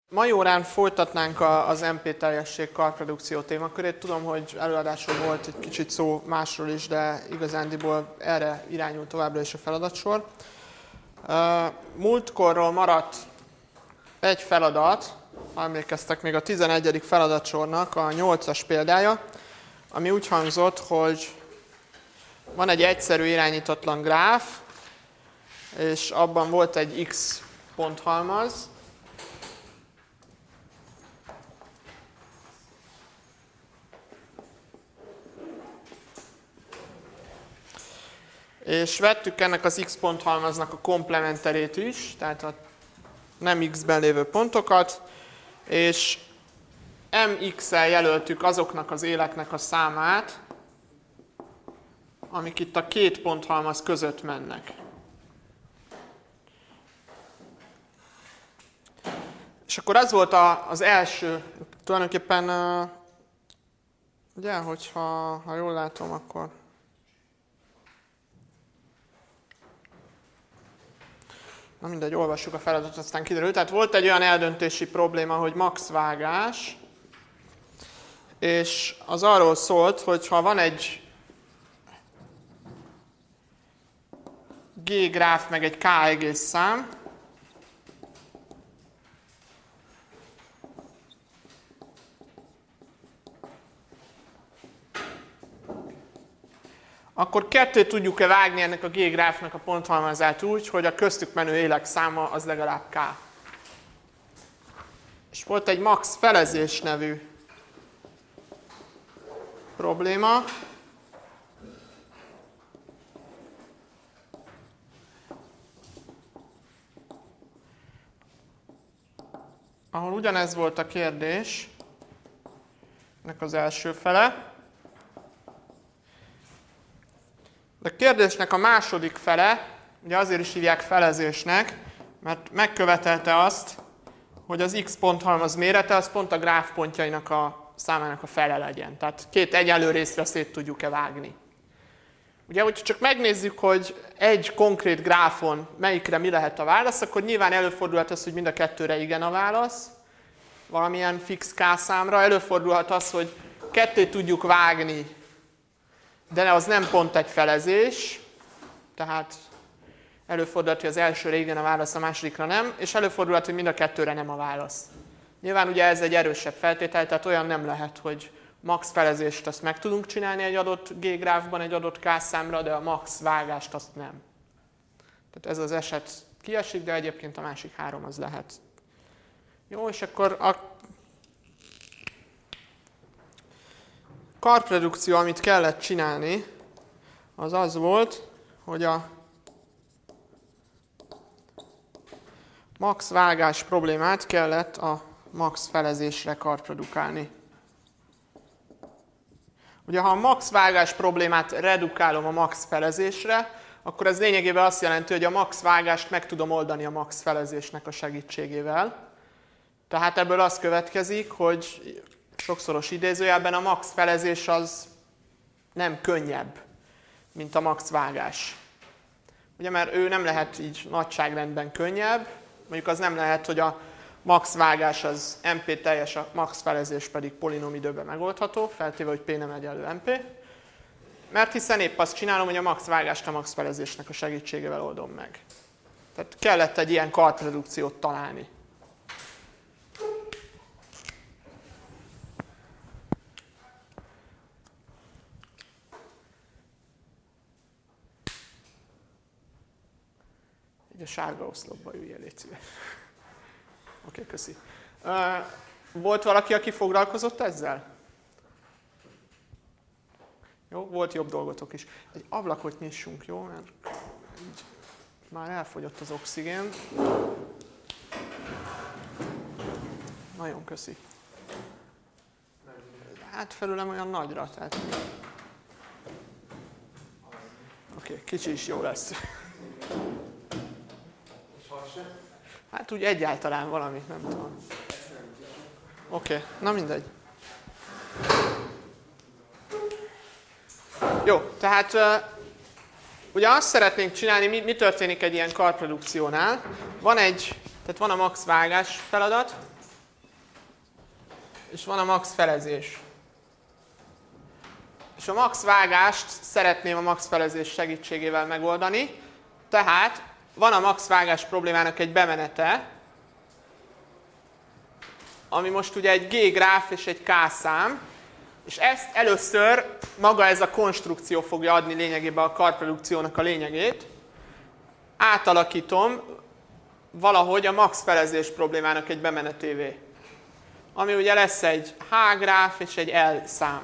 Mai órán folytatnánk az MP teljesség karprodukció témakörét. Tudom, hogy előadáson volt egy kicsit szó másról is, de igazándiból erre irányul továbbra is a feladatsor. Múltkorról maradt egy feladat, ha emlékeztek, még a 11. feladatsornak a 8-as példája, ami úgy hangzott, hogy van egy egyszerű irányítatlan gráf, és abban volt egy x ponthalmaz, és vettük ennek az x ponthalmaznak a komplementerét is, tehát a nem x-ben lévő pontokat, és mx-el jelöltük azoknak az éleknek a számát, amik itt a két ponthalmaz között mennek. És akkor az volt az első, tulajdonképpen, ugye, hogyha jól látom, akkor na mindegy, olvassuk a feladatot, aztán kiderül. Tehát volt egy olyan eldöntési probléma, hogy max vágás, és az arról szólt, hogy ha van egy G gráf meg egy K egész szám, akkor kettőt tudjuk-e vágni ennek a G gráfnak a ponthalmazát úgy, hogy a köztük menő élek száma az legalább K. És volt egy max felezés nevű probléma, ahol ugyanez volt a kérdés, ennek az első fele. De a kérdésnek a második fele, ugye azért is hívják felezésnek, mert megkövetelte azt, hogy az x ponthalmaz mérete az pont a gráf pontjainak a számának a fele legyen. Tehát két egyenlő részre szét tudjuk-e vágni. Ugye, hogyha csak megnézzük, hogy egy konkrét gráfon melyikre mi lehet a válasz, akkor nyilván előfordulhat az, hogy mind a kettőre igen a válasz, valamilyen fix k számra. Előfordulhat az, hogy kettőt tudjuk vágni, de az nem pont egy felezés, tehát előfordulhat, hogy az elsőre igen a válasz, a másodikra nem, és előfordulhat, hogy mind a kettőre nem a válasz. Nyilván ugye ez egy erősebb feltétel, tehát olyan nem lehet, hogy max felezést azt meg tudunk csinálni egy adott G gráfban, egy adott K számra, de a max vágást azt nem. Tehát ez az eset kiesik, de egyébként a másik három az lehet. Jó, és akkor a karprodukció, amit kellett csinálni, az az volt, hogy a max vágás problémát kellett a max felezésre karprodukálni. Ugye, ha a max vágás problémát redukálom a max felezésre, akkor ez lényegében azt jelenti, hogy a max vágást meg tudom oldani a max felezésnek a segítségével. Tehát ebből az következik, hogy sokszoros idézőjelben a max felezés az nem könnyebb, mint a max vágás. Ugye, mert ő nem lehet így nagyságrendben könnyebb, mondjuk az nem lehet, hogy a max vágás az MP teljes, a max felezés pedig polinóm időben megoldható, feltéve, hogy P nem egyenlő MP. Mert hiszen épp azt csinálom, hogy a max vágást a max felezésnek a segítségével oldom meg. Tehát kellett egy ilyen karprodukciót találni. Így a sárga oszlopba üljél, légy szíves. Oké, köszi. Volt valaki, aki foglalkozott ezzel? Jó, volt jobb dolgotok is. Egy ablakot nyissunk, jó? Mert így már elfogyott az oxigén. Nagyon köszi. Hát felülem olyan nagyra, tehát... Oké, kicsi is jó lesz. Hát úgy egyáltalán valami, nem tudom. Oké, na mindegy. Jó, tehát ugye azt szeretnénk csinálni, mi történik egy ilyen karprodukciónál. Van a max vágás feladat, és van a max felezés. És a max vágást szeretném a max felezés segítségével megoldani, tehát van a max vágás problémának egy bemenete, ami most ugye egy G-gráf és egy K-szám, és ezt először maga ez a konstrukció fogja adni lényegében a karprodukciónak a lényegét. Átalakítom valahogy a max felezés problémának egy bemenetévé. Ami ugye lesz egy H-gráf és egy L-szám.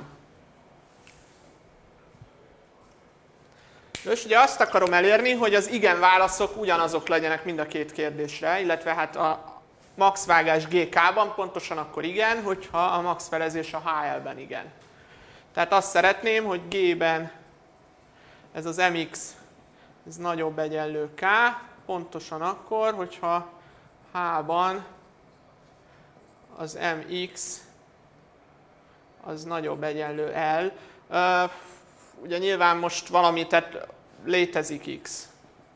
És ugye azt akarom elérni, hogy az igen válaszok ugyanazok legyenek mind a két kérdésre, illetve hát a max vágás GK-ban pontosan akkor igen, hogyha a max felezés a HL-ben igen. Tehát azt szeretném, hogy G-ben ez az MX ez nagyobb egyenlő K, pontosan akkor, hogyha H-ban az MX az nagyobb egyenlő L. Ugye nyilván most valami, tehát létezik X.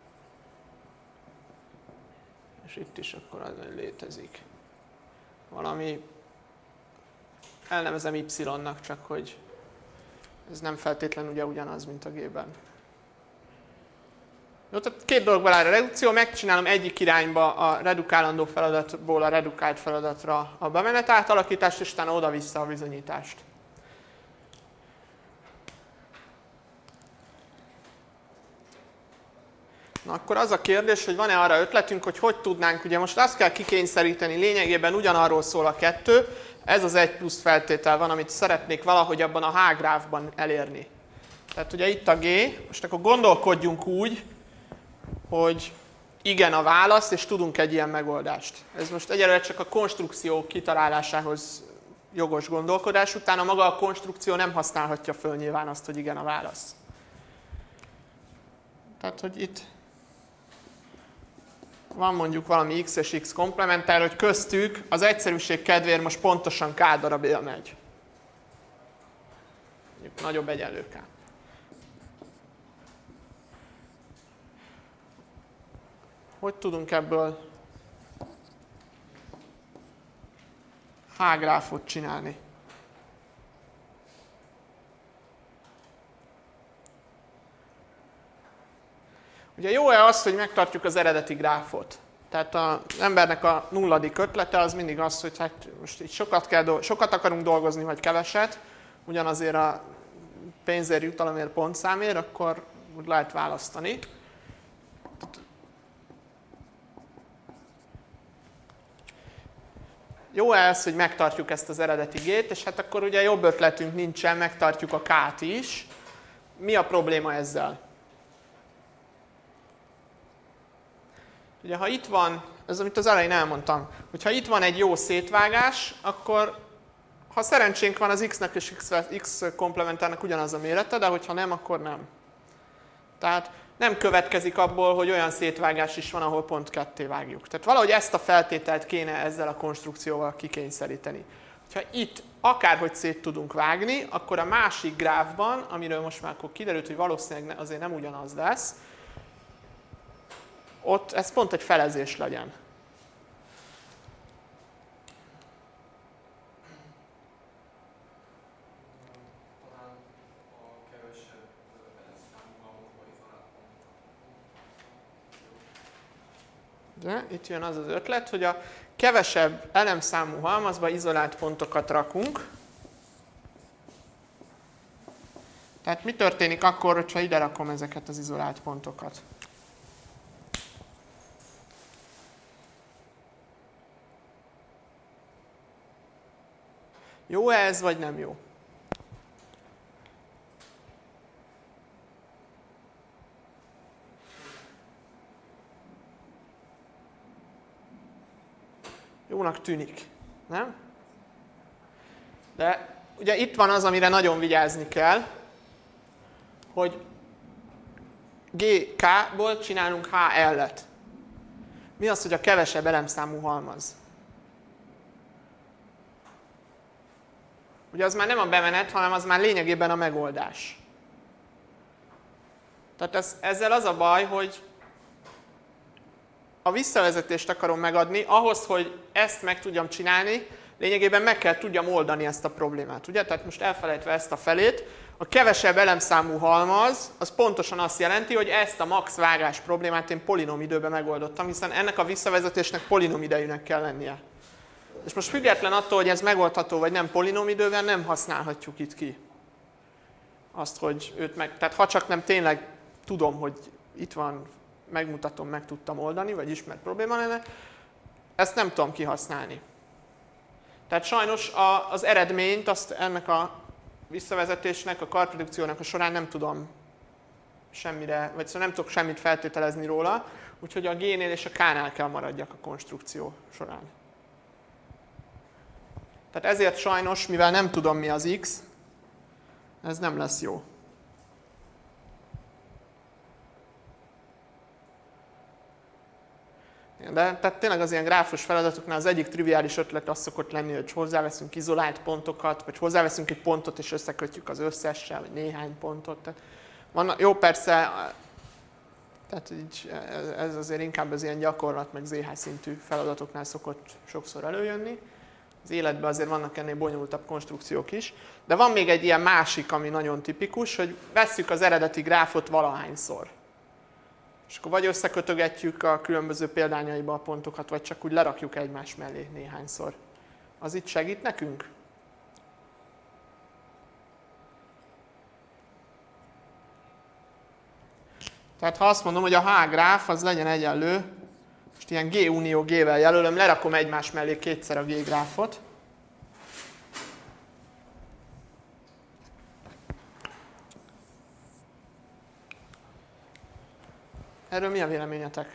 És itt is akkor az, hogy létezik. Valami, elnevezem Y-nak, csak hogy ez nem feltétlenül ugye ugyanaz, mint a G-ben. Jó, tehát két dologból áll a redukció, megcsinálom egyik irányba a redukálandó feladatból a redukált feladatra a bemenet átalakítást, és utána oda-vissza a bizonyítást. Na akkor az a kérdés, hogy van-e arra ötletünk, hogy tudnánk, ugye most azt kell kikényszeríteni, lényegében ugyanarról szól a kettő, ez az egy plusz feltétel van, amit szeretnék valahogy abban a H-gráfban elérni. Tehát ugye itt a G, most akkor gondolkodjunk úgy, hogy igen a válasz, és tudunk egy ilyen megoldást. Ez most egyelőre csak a konstrukció kitalálásához jogos gondolkodás, utána maga a konstrukció nem használhatja föl nyilván azt, hogy igen a válasz. Tehát, hogy itt van mondjuk valami x és x komplementár, hogy köztük az egyszerűség kedvéért most pontosan k darab él megy. Mondjuk nagyobb egyenlő k. Hogy tudunk ebből H-gráfot csinálni? Ugye jó-e az, hogy megtartjuk az eredeti gráfot? Tehát az embernek a nulladik ötlete az mindig az, hogy hát most így sokat akarunk dolgozni, vagy keveset, ugyanazért a pénzért, jutalomért, pontszámért, akkor úgy lehet választani. Jó ez, hogy megtartjuk ezt az eredeti G-t, és hát akkor ugye jobb ötletünk nincsen, megtartjuk a K-t is. Mi a probléma ezzel? Ugye ha itt van, ez amit az elején elmondtam, hogyha itt van egy jó szétvágás, akkor ha szerencsénk van az x-nek és x komplementárnak ugyanaz a mérete, de hogyha nem, akkor nem. Tehát nem következik abból, hogy olyan szétvágás is van, ahol pont ketté vágjuk. Tehát valahogy ezt a feltételt kéne ezzel a konstrukcióval kikényszeríteni. Ha itt akárhogy szét tudunk vágni, akkor a másik gráfban, amiről most már akkor kiderült, hogy valószínűleg azért nem ugyanaz lesz, ott ez pont egy felezés legyen. De itt jön az az ötlet, hogy a kevesebb elemszámú halmazba izolált pontokat rakunk. Tehát mi történik akkor, hogyha ide rakom ezeket az izolált pontokat? Jó ez, vagy nem jó? Jónak tűnik, nem? De ugye itt van az, amire nagyon vigyázni kell, hogy GK-ból csinálunk HL-et. Mi az, hogy a kevesebb elemszámú halmaz? Ugye az már nem a bemenet, hanem az már lényegében a megoldás. Tehát ezzel az a baj, hogy a visszavezetést akarom megadni, ahhoz, hogy ezt meg tudjam csinálni, lényegében meg kell tudjam oldani ezt a problémát. Ugye? Tehát most elfelejtve ezt a felét, a kevesebb elemszámú halmaz, az pontosan azt jelenti, hogy ezt a max vágás problémát én polinom időben megoldottam, hiszen ennek a visszavezetésnek polinom idejűnek kell lennie. És most független attól, hogy ez megoldható vagy nem polinom időben, nem használhatjuk itt ki azt, hogy őt tehát ha csak nem tényleg tudom, hogy itt van, megmutatom, meg tudtam oldani, vagy ismert probléma lenne, ezt nem tudom kihasználni. Tehát sajnos az eredményt, azt ennek a visszavezetésnek, a karprodukciónak a során nem tudom semmire, vagy szóval nem tudok semmit feltételezni róla, úgyhogy a G-nél és a K-nál kell maradjak a konstrukció során. Tehát ezért sajnos, mivel nem tudom mi az X, ez nem lesz jó. De tehát tényleg az ilyen gráfos feladatoknál az egyik triviális ötlet az szokott lenni, hogy hozzáveszünk izolált pontokat, vagy hozzáveszünk egy pontot és összekötjük az összessel, vagy néhány pontot. Tehát jó, persze, tehát így, ez azért inkább az ilyen gyakorlat, meg ZH szintű feladatoknál szokott sokszor előjönni. Az életben azért vannak ennél bonyolultabb konstrukciók is. De van még egy ilyen másik, ami nagyon tipikus, hogy vesszük az eredeti gráfot valahányszor. És akkor vagy összekötögetjük a különböző példányaiba a pontokat, vagy csak úgy lerakjuk egymás mellé néhányszor. Az itt segít nekünk? Tehát ha azt mondom, hogy a H gráf az legyen egyenlő, most ilyen G unió G-vel jelölöm, lerakom egymás mellé kétszer a G gráfot. Erről mi a véleményetek?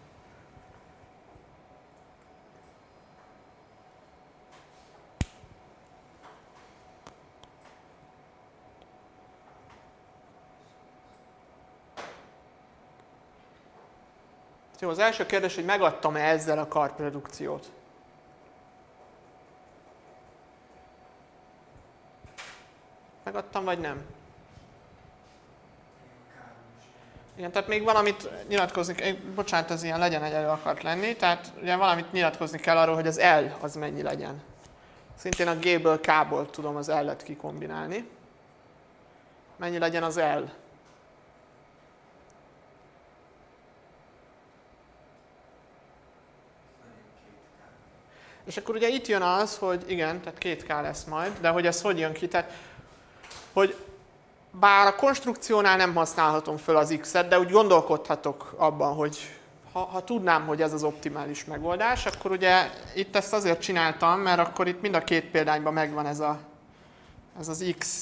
Jó, az első kérdés, hogy megadtam-e ezzel a karprodukciót? Megadtam, vagy nem? Igen, tehát még valamit nyilatkozni kell, bocsánat, ez ilyen legyen egyenlő akart lenni, tehát ugye valamit nyilatkozni kell arról, hogy az L az mennyi legyen. Szintén a G-ből, K-ból tudom az L-et kikombinálni. Mennyi legyen az L? És akkor ugye itt jön az, hogy igen, tehát 2K lesz majd, de hogy ez hogy jön ki, tehát hogy bár a konstrukciónál nem használhatom föl az X-et, de úgy gondolkodhatok abban, hogy ha tudnám, hogy ez az optimális megoldás, akkor ugye itt ezt azért csináltam, mert akkor itt mind a két példányban megvan ez az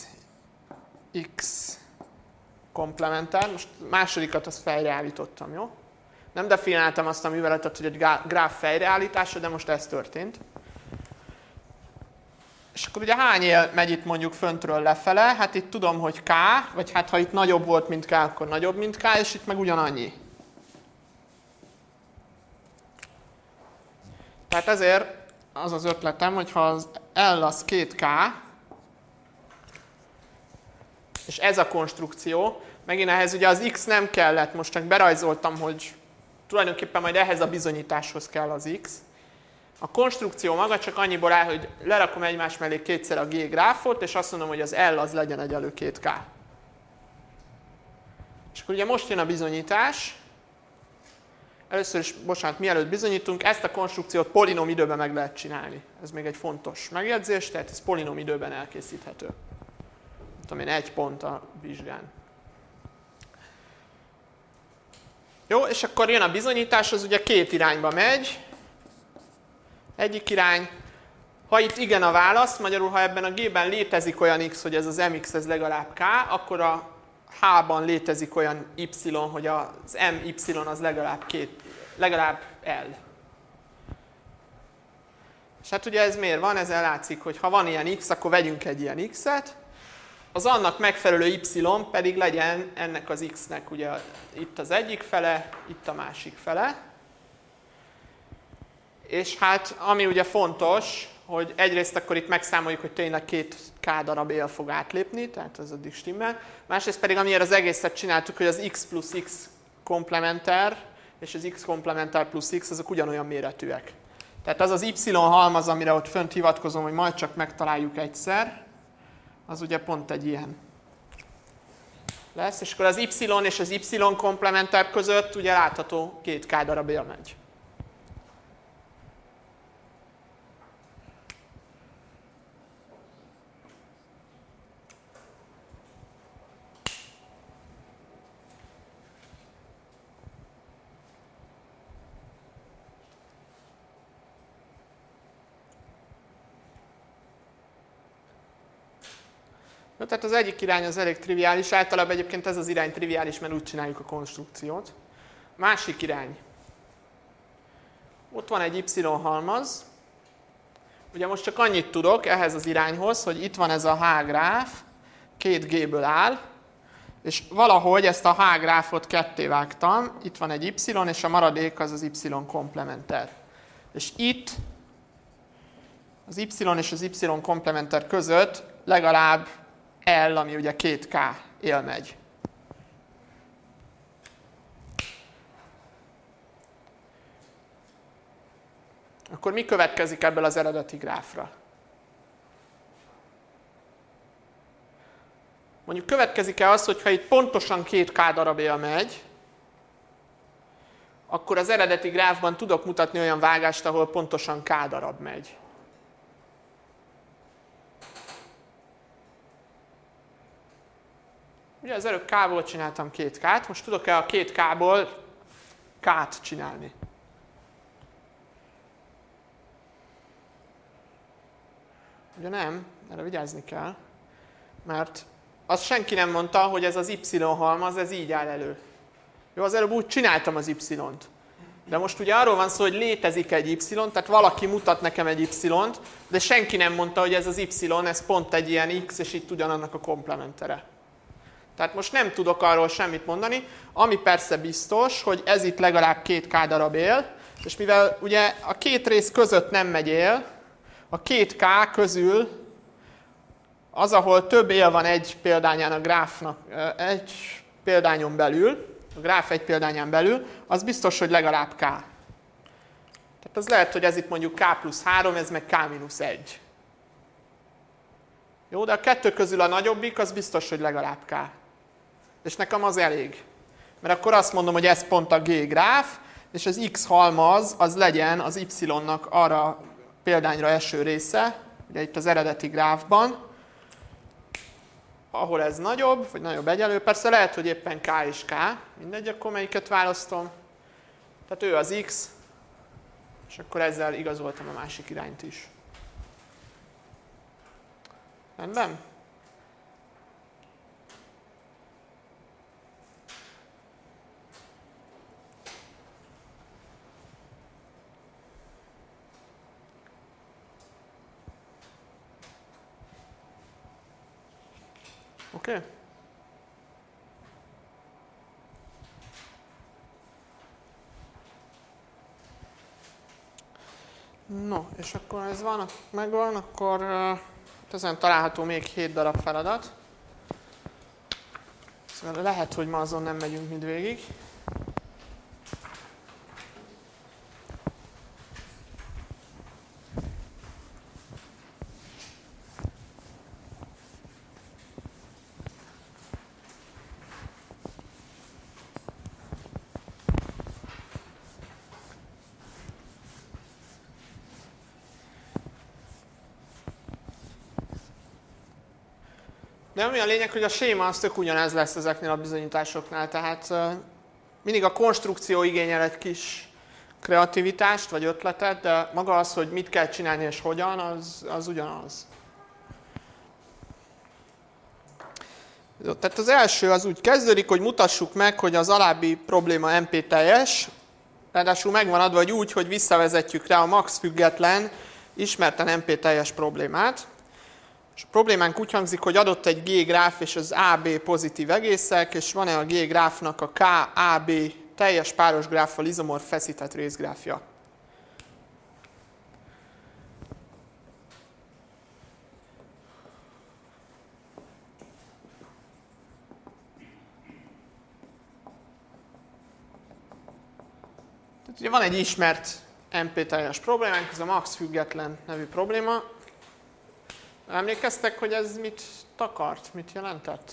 X komplementer. Most másodikat azt fejreállítottam, jó? Nem definiáltam azt a műveletet, hogy egy gráf fejreállítása, de most ez történt. És akkor ugye hány él megy itt mondjuk föntről lefele? Hát itt tudom, hogy K, vagy hát ha itt nagyobb volt, mint K, akkor nagyobb, mint K, és itt meg ugyanannyi. Tehát ezért az az ötletem, hogy ha az L az 2K, és ez a konstrukció, megint ehhez ugye az X nem kellett, most csak berajzoltam, hogy tulajdonképpen majd ehhez a bizonyításhoz kell az X. A konstrukció maga csak annyiból áll, hogy lerakom egymás mellé kétszer a G gráfot, és azt mondom, hogy az L az legyen egyenlő 2K. És akkor ugye most jön a bizonyítás. Először is, bocsánat, mielőtt bizonyítunk, ezt a konstrukciót polinom időben meg lehet csinálni. Ez még egy fontos megjegyzés, tehát ez polinom időben elkészíthető. Tudom én, 1 pont a vizsgán. Jó, és akkor jön a bizonyítás, az ugye két irányba megy. Egyik irány, ha itt igen a válasz, magyarul ha ebben a G-ben létezik olyan X, hogy ez az MX ez legalább K, akkor a H-ban létezik olyan Y, hogy az MY az legalább L. És hát ugye ez miért van? Ezzel látszik, hogy ha van ilyen X, akkor vegyünk egy ilyen X-et, az annak megfelelő Y pedig legyen ennek az X-nek ugye itt az egyik fele, itt a másik fele. És hát ami ugye fontos, hogy egyrészt akkor itt megszámoljuk, hogy tényleg 2K darab él fog átlépni, tehát az addig stimmel. Másrészt pedig amiért az egészet csináltuk, hogy az X plusz X komplementer és az X komplementer plusz X azok ugyanolyan méretűek. Tehát az az y halmaz, amire ott fönt hivatkozom, hogy majd csak megtaláljuk egyszer, az ugye pont egy ilyen lesz, és akkor az y és az y komplementer között ugye látható 2k darab élmegy. No, tehát az egyik irány az elég triviális, általában egyébként ez az irány triviális, mert úgy csináljuk a konstrukciót. Másik irány. Ott van egy y halmaz. Ugye most csak annyit tudok ehhez az irányhoz, hogy itt van ez a H gráf, 2G-ből áll, és valahogy ezt a H gráfot ketté vágtam, itt van egy y, és a maradék az az y komplementer. És itt az y és az y komplementer között legalább L, ami ugye 2K élmegy. Akkor mi következik ebből az eredeti gráfra? Mondjuk következik-e az, hogyha itt pontosan 2K darab élmegy, akkor az eredeti gráfban tudok mutatni olyan vágást, ahol pontosan K darab megy. Ugye az előbb K-ból csináltam 2K-t, most tudok-e a 2K-ból K-t csinálni? Ugye nem, erre vigyázni kell, mert azt senki nem mondta, hogy ez az y halmaz, ez így áll elő. Jó, az előbb úgy csináltam az y-t. De most ugye arról van szó, hogy létezik egy y, tehát valaki mutat nekem egy y-t, de senki nem mondta, hogy ez az y, ez pont egy ilyen x, és itt ugyanannak a komplementere. Tehát most nem tudok arról semmit mondani, ami persze biztos, hogy ez itt legalább 2K darab él, és mivel ugye a két rész között nem megy él, a 2K közül az, ahol több él van egy példányán a gráfnak, egy példányon belül, a gráf egy példányán belül, az biztos, hogy legalább K. Tehát az lehet, hogy ez itt mondjuk K plusz 3, ez meg K mínusz 1. Jó, de a kettő közül a nagyobbik, az biztos, hogy legalább K. És nekem az elég. Mert akkor azt mondom, hogy ez pont a G gráf, és az X halmaz, az legyen az Y-nak arra példányra eső része, ugye itt az eredeti gráfban, ahol ez nagyobb, vagy nagyobb egyenlő. Persze lehet, hogy éppen K és K, mindegy, akkor melyiket választom. Tehát ő az X, és akkor ezzel igazoltam a másik irányt is. Rendben? Oké? Okay. No, és akkor ez van, megvan, akkor ezen található még 7 darab feladat. Szóval lehet, hogy ma azon nem megyünk mindvégig. De ami a lényeg, hogy a séma az tök ugyanez lesz ezeknél a bizonyításoknál, tehát mindig a konstrukció igényel egy kis kreativitást vagy ötletet, de maga az, hogy mit kell csinálni és hogyan, az ugyanaz. Tehát az első az úgy kezdődik, hogy mutassuk meg, hogy az alábbi probléma NP teljes, ráadásul megvan adva, hogy úgy, hogy visszavezetjük rá a max független, ismerten NP teljes problémát. És a problémánk úgy hangzik, hogy adott egy G gráf és az AB pozitív egészek, és van-e a G gráfnak a KAB teljes páros gráffal izomorf feszített részgráfja. Tehát ugye van egy ismert MP teljes problémánk, ez a max független nevű probléma. Emlékeztek, hogy ez mit takart, mit jelentett?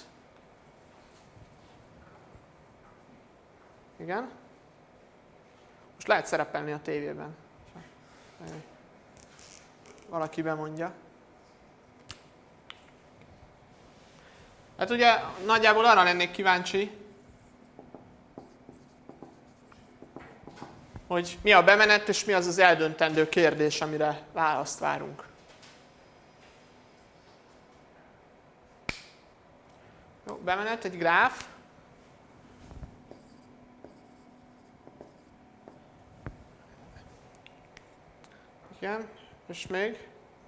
Igen? Most lehet szerepelni a tévében. Valaki bemondja. Hát ugye nagyjából arra lennék kíváncsi, hogy mi a bemenet és mi az az eldöntendő kérdés, amire választ várunk. Jó, bemenet, egy gráf. Igen, és még?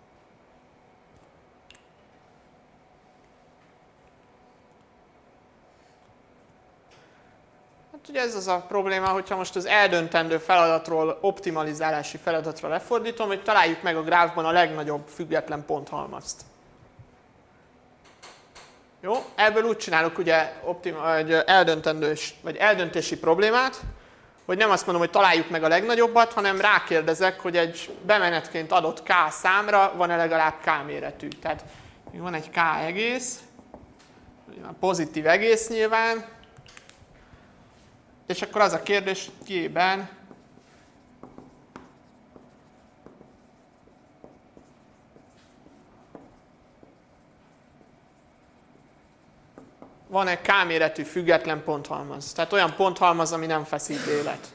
Hát ugye ez az a probléma, hogyha most az eldöntendő feladatról, optimalizálási feladatra lefordítom, hogy találjuk meg a gráfban a legnagyobb független ponthalmazt. Jó, ebből úgy csinálok ugye egy eldöntési problémát, hogy nem azt mondom, hogy találjuk meg a legnagyobbat, hanem rákérdezek, hogy egy bemenetként adott K számra van-e legalább K méretű. Tehát van egy K egész, pozitív egész nyilván, és akkor az a kérdés, hogy G-ben van-e K méretű független ponthalmaz. Tehát olyan ponthalmaz, ami nem feszít élet.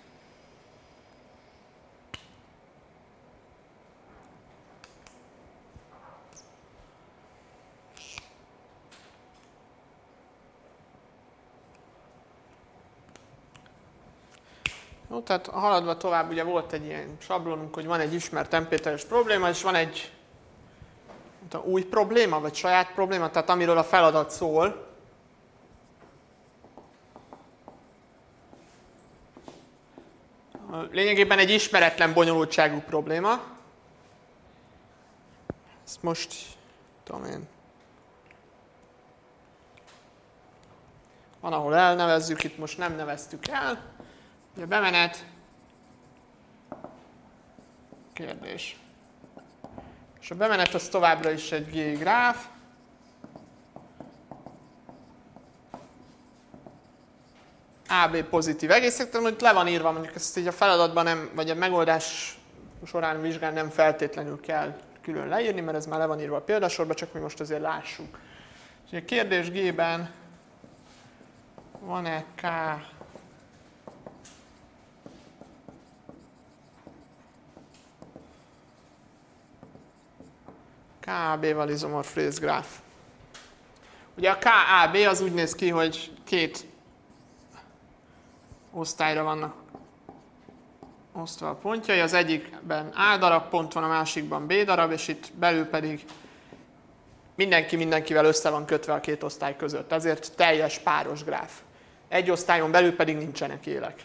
Jó, tehát haladva tovább, ugye volt egy ilyen sablonunk, hogy van egy ismert MP-teljes probléma, és van egy új probléma, vagy saját probléma, tehát amiről a feladat szól. Lényegében egy ismeretlen bonyolultságú probléma. Ezt most, tudom én, van, ahol elnevezzük, itt most nem neveztük el. Ugye bemenet, kérdés. És a bemenet az továbbra is egy G-gráf. AB pozitív egészek, tehát hogy le van írva, mondjuk ezt így a feladatban nem, vagy a megoldás során vizsgán nem feltétlenül kell külön leírni, mert ez már le van írva a példasorba, csak mi most azért lássuk. Úgyhogy a kérdés G-ben van-e K KAB-val izomorf részgráf. Ugye a KAB az úgy néz ki, hogy két osztályra vannak osztva a pontjai, az egyikben A darab pont van, a másikban B darab, és itt belül pedig mindenki mindenkivel össze van kötve a két osztály között. Ezért teljes páros gráf. Egy osztályon belül pedig nincsenek élek.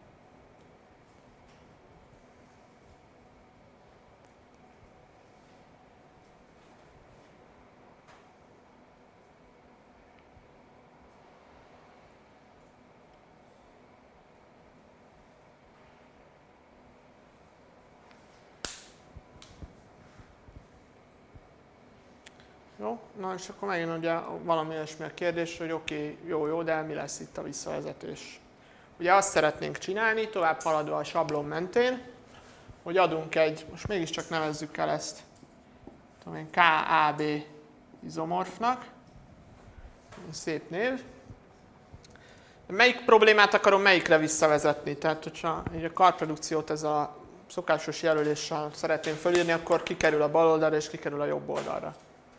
Jó, na és akkor megint ugye valami olyasmi a kérdés, hogy oké, jó, de mi lesz itt a visszavezetés? Ugye azt szeretnénk csinálni, tovább haladva a sablon mentén, hogy adunk egy, most mégiscsak nevezzük el ezt, tudom én, KAB izomorfnak, szép név. Melyik problémát akarom melyikre visszavezetni? Tehát, hogyha a karprodukciót ez a szokásos jelöléssel szeretném fölírni, akkor kikerül a bal oldalra és kikerül a jobb oldalra.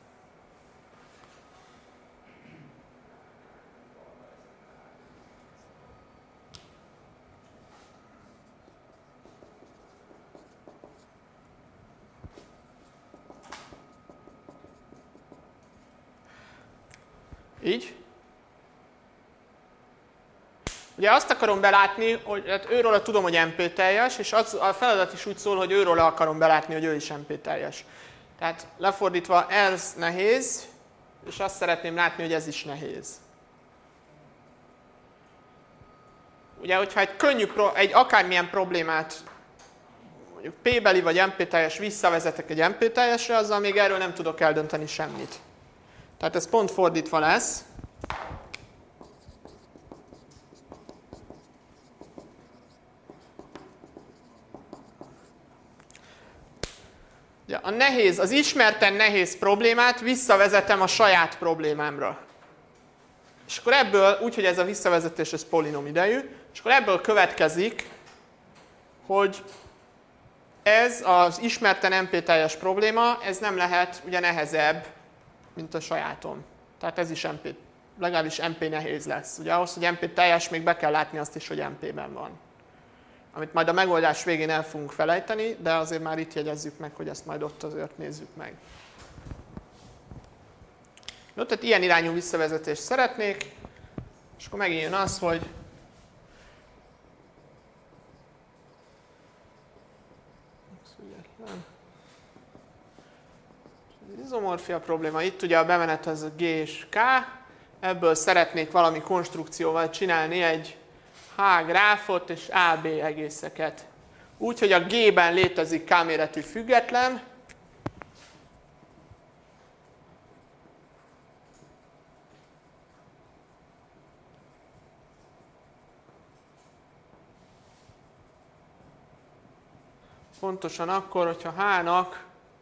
Így. Ugye azt akarom belátni, hogy hát őről tudom, hogy MP teljes, és az, a feladat is úgy szól, hogy őről akarom belátni, hogy ő is MP teljes. Tehát lefordítva ez nehéz, és azt szeretném látni, hogy ez is nehéz. Ugye, hogyha egy akármilyen problémát mondjuk P-beli vagy MP teljes visszavezetek egy MP teljesre, azzal még erről nem tudok eldönteni semmit. Tehát ez pont fordítva lesz. Az ismerten nehéz problémát visszavezetem a saját problémámra. És akkor ebből, úgyhogy ez a visszavezetés, ez polinom idejű, és akkor ebből következik, hogy ez az ismerten MP teljes probléma, ez nem lehet ugye nehezebb, mint a sajátom. Tehát ez is MP, legalábbis MP nehéz lesz. Ugye ahhoz, hogy MP teljes, még be kell látni azt is, hogy MP-ben van. Amit majd a megoldás végén el fogunk felejteni, de azért már itt jegyezzük meg, hogy ezt majd ott azért nézzük meg. Jó, tehát ilyen irányú visszavezetést szeretnék, és akkor megint jön az, hogy izomorfia probléma. Itt ugye a bemenet az a G és K, ebből szeretnék valami konstrukcióval csinálni egy H gráfot és AB egészeket. Úgy, hogy a G-ben létezik K-méretű független, pontosan akkor, hogyha H-nak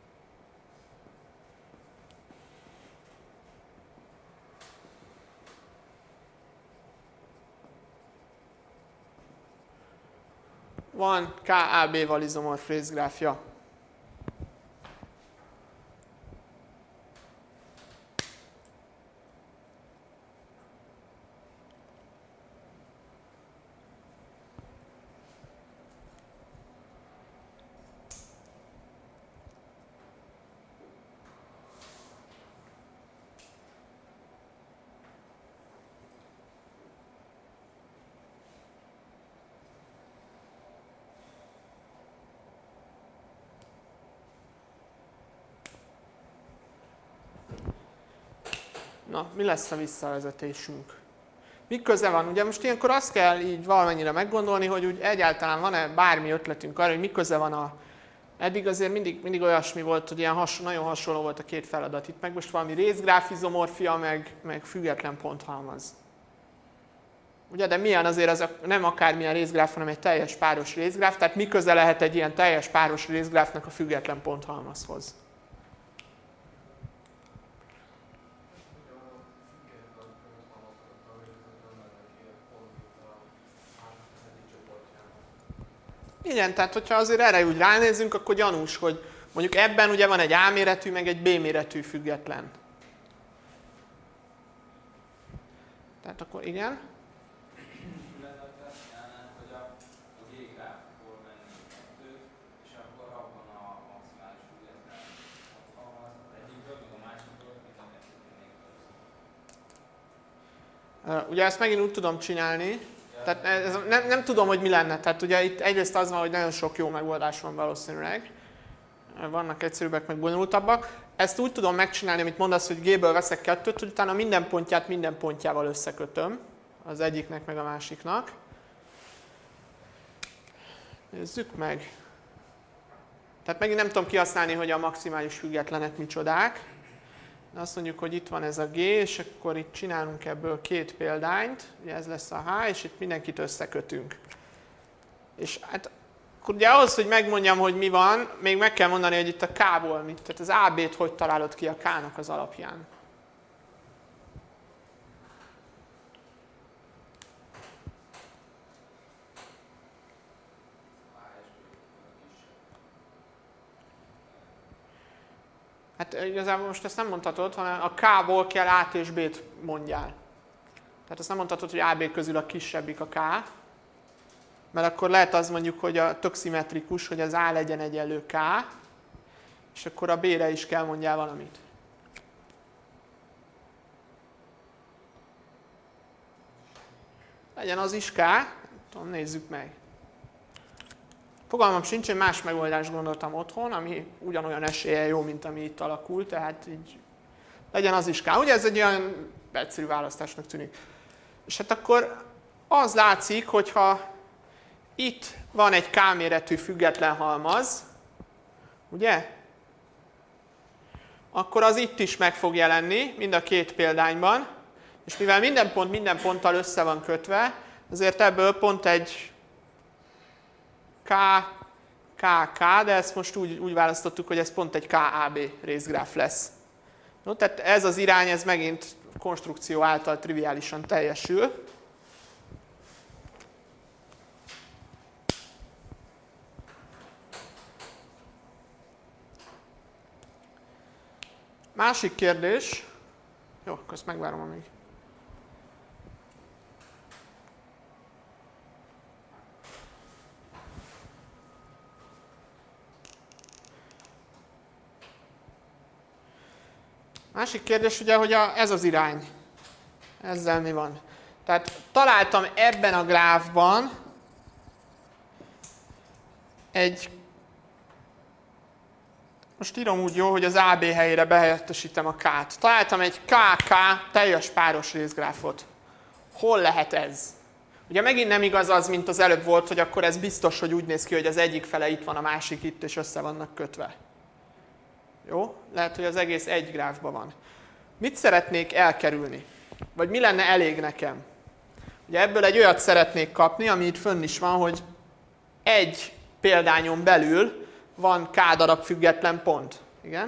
van KAB-val izomorf részgráfja. Na, mi lesz a visszavezetésünk? Mi köze van? Ugye most ilyenkor azt kell így valamennyire meggondolni, hogy úgy egyáltalán van-e bármi ötletünk arra, hogy mi köze van a... Eddig azért mindig olyasmi volt, hogy ilyen nagyon hasonló volt a két feladat. Itt meg most valami részgráf izomorfia, meg független ponthalmaz. Ugye, de milyen azért az nem akármilyen részgráf, hanem egy teljes páros részgráf, tehát mi köze lehet egy ilyen teljes páros részgráfnak a független ponthalmazhoz? Igen, tehát hogyha azért erre úgy ránézzünk, akkor gyanús, hogy mondjuk ebben ugye van egy A méretű, meg egy B méretű független. Tehát akkor igen. Ugye ezt megint úgy tudom csinálni, tehát nem tudom, hogy mi lenne. Tehát ugye itt egyrészt az van, hogy nagyon sok jó megoldás van valószínűleg. Vannak egyszerűbbek, meg bonyolultabbak. Ezt úgy tudom megcsinálni, amit mondasz, hogy G-ből veszek kettőt, hogy utána minden pontját minden pontjával összekötöm. Az egyiknek, meg a másiknak. Nézzük meg. Tehát megint nem tudom kihasználni, hogy a maximális függetlenek micsodák. De azt mondjuk, hogy itt van ez a G, és akkor itt csinálunk ebből két példányt, ugye ez lesz a H, és itt mindenkit összekötünk. És hát akkor ugye ahhoz, hogy megmondjam, hogy mi van, még meg kell mondani, hogy itt a K-ból mit, tehát az AB-t hogy találod ki a K-nak az alapján. Hát igazából most ezt nem mondhatod, hanem a K-ból kell A-t és B-t mondjál. Tehát azt nem mondhatod, hogy A-B közül a kisebbik a K, mert akkor lehet az mondjuk, hogy a tök szimmetrikus, hogy az A legyen egyenlő K, és akkor a B-re is kell mondjál valamit. Legyen az is K, tudom, nézzük meg. Fogalmam sincs, én más megoldást gondoltam otthon, ami ugyanolyan esélye jó, mint ami itt alakul, tehát így legyen az is K. Ugye ez egy olyan egyszerű választásnak tűnik. És hát akkor az látszik, hogyha itt van egy K-méretű független halmaz, ugye? Akkor az itt is meg fog jelenni, mind a két példányban, és mivel minden ponttal össze van kötve, azért ebből pont egy KK, de ezt most úgy választottuk, hogy ez pont egy KAB részgráf lesz. No, tehát ez az irány, ez megint konstrukció által triviálisan teljesül. Másik kérdés. Jó, akkor ezt megvárom amíg. Másik kérdés ugye, hogy ez az irány. Ezzel mi van? Tehát találtam ebben a gráfban most írom úgy jó, hogy az AB helyére behelyettesítem a K-t. Találtam egy KK teljes páros részgráfot. Hol lehet ez? Ugye megint nem igaz az, mint az előbb volt, hogy akkor ez biztos, hogy úgy néz ki, hogy az egyik fele itt van, a másik itt, és össze vannak kötve. Jó? Lehet, hogy az egész egy gráfban van. Mit szeretnék elkerülni? Vagy mi lenne elég nekem? Ugye ebből egy olyat szeretnék kapni, ami itt fönn is van, hogy egy példányon belül van K darab független pont. Igen?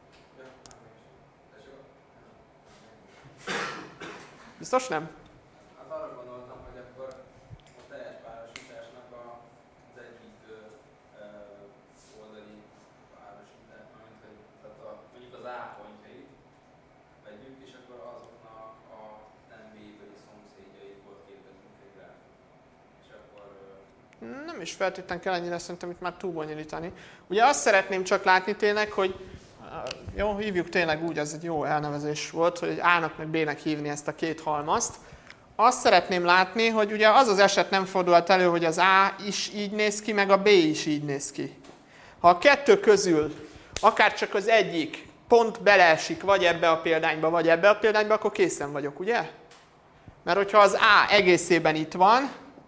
Biztos nem? Hát arra gondoltam, hogy akkor a teljes párosításnak az egyik oldali párosítás, mondjuk az A pontjait vegyük, és akkor azoknak a nem B-beli szomszédjaiból képezünk egy gráfot. És akkor... Nem is feltétlenül kell ennyire, szerintem itt már túl bonyolítani. Ugye azt szeretném csak látni tényleg, hogy jó, hívjuk tényleg úgy, ez egy jó elnevezés volt, hogy A-nak meg B-nek hívni ezt a két halmazt. Azt szeretném látni, hogy ugye az az eset nem fordulhat elő, hogy az A is így néz ki, meg a B is így néz ki. Ha a kettő közül akár csak az egyik pont beleesik, vagy ebbe a példányba, vagy ebbe a példányba, akkor készen vagyok, ugye? Mert hogyha az A egészében itt van,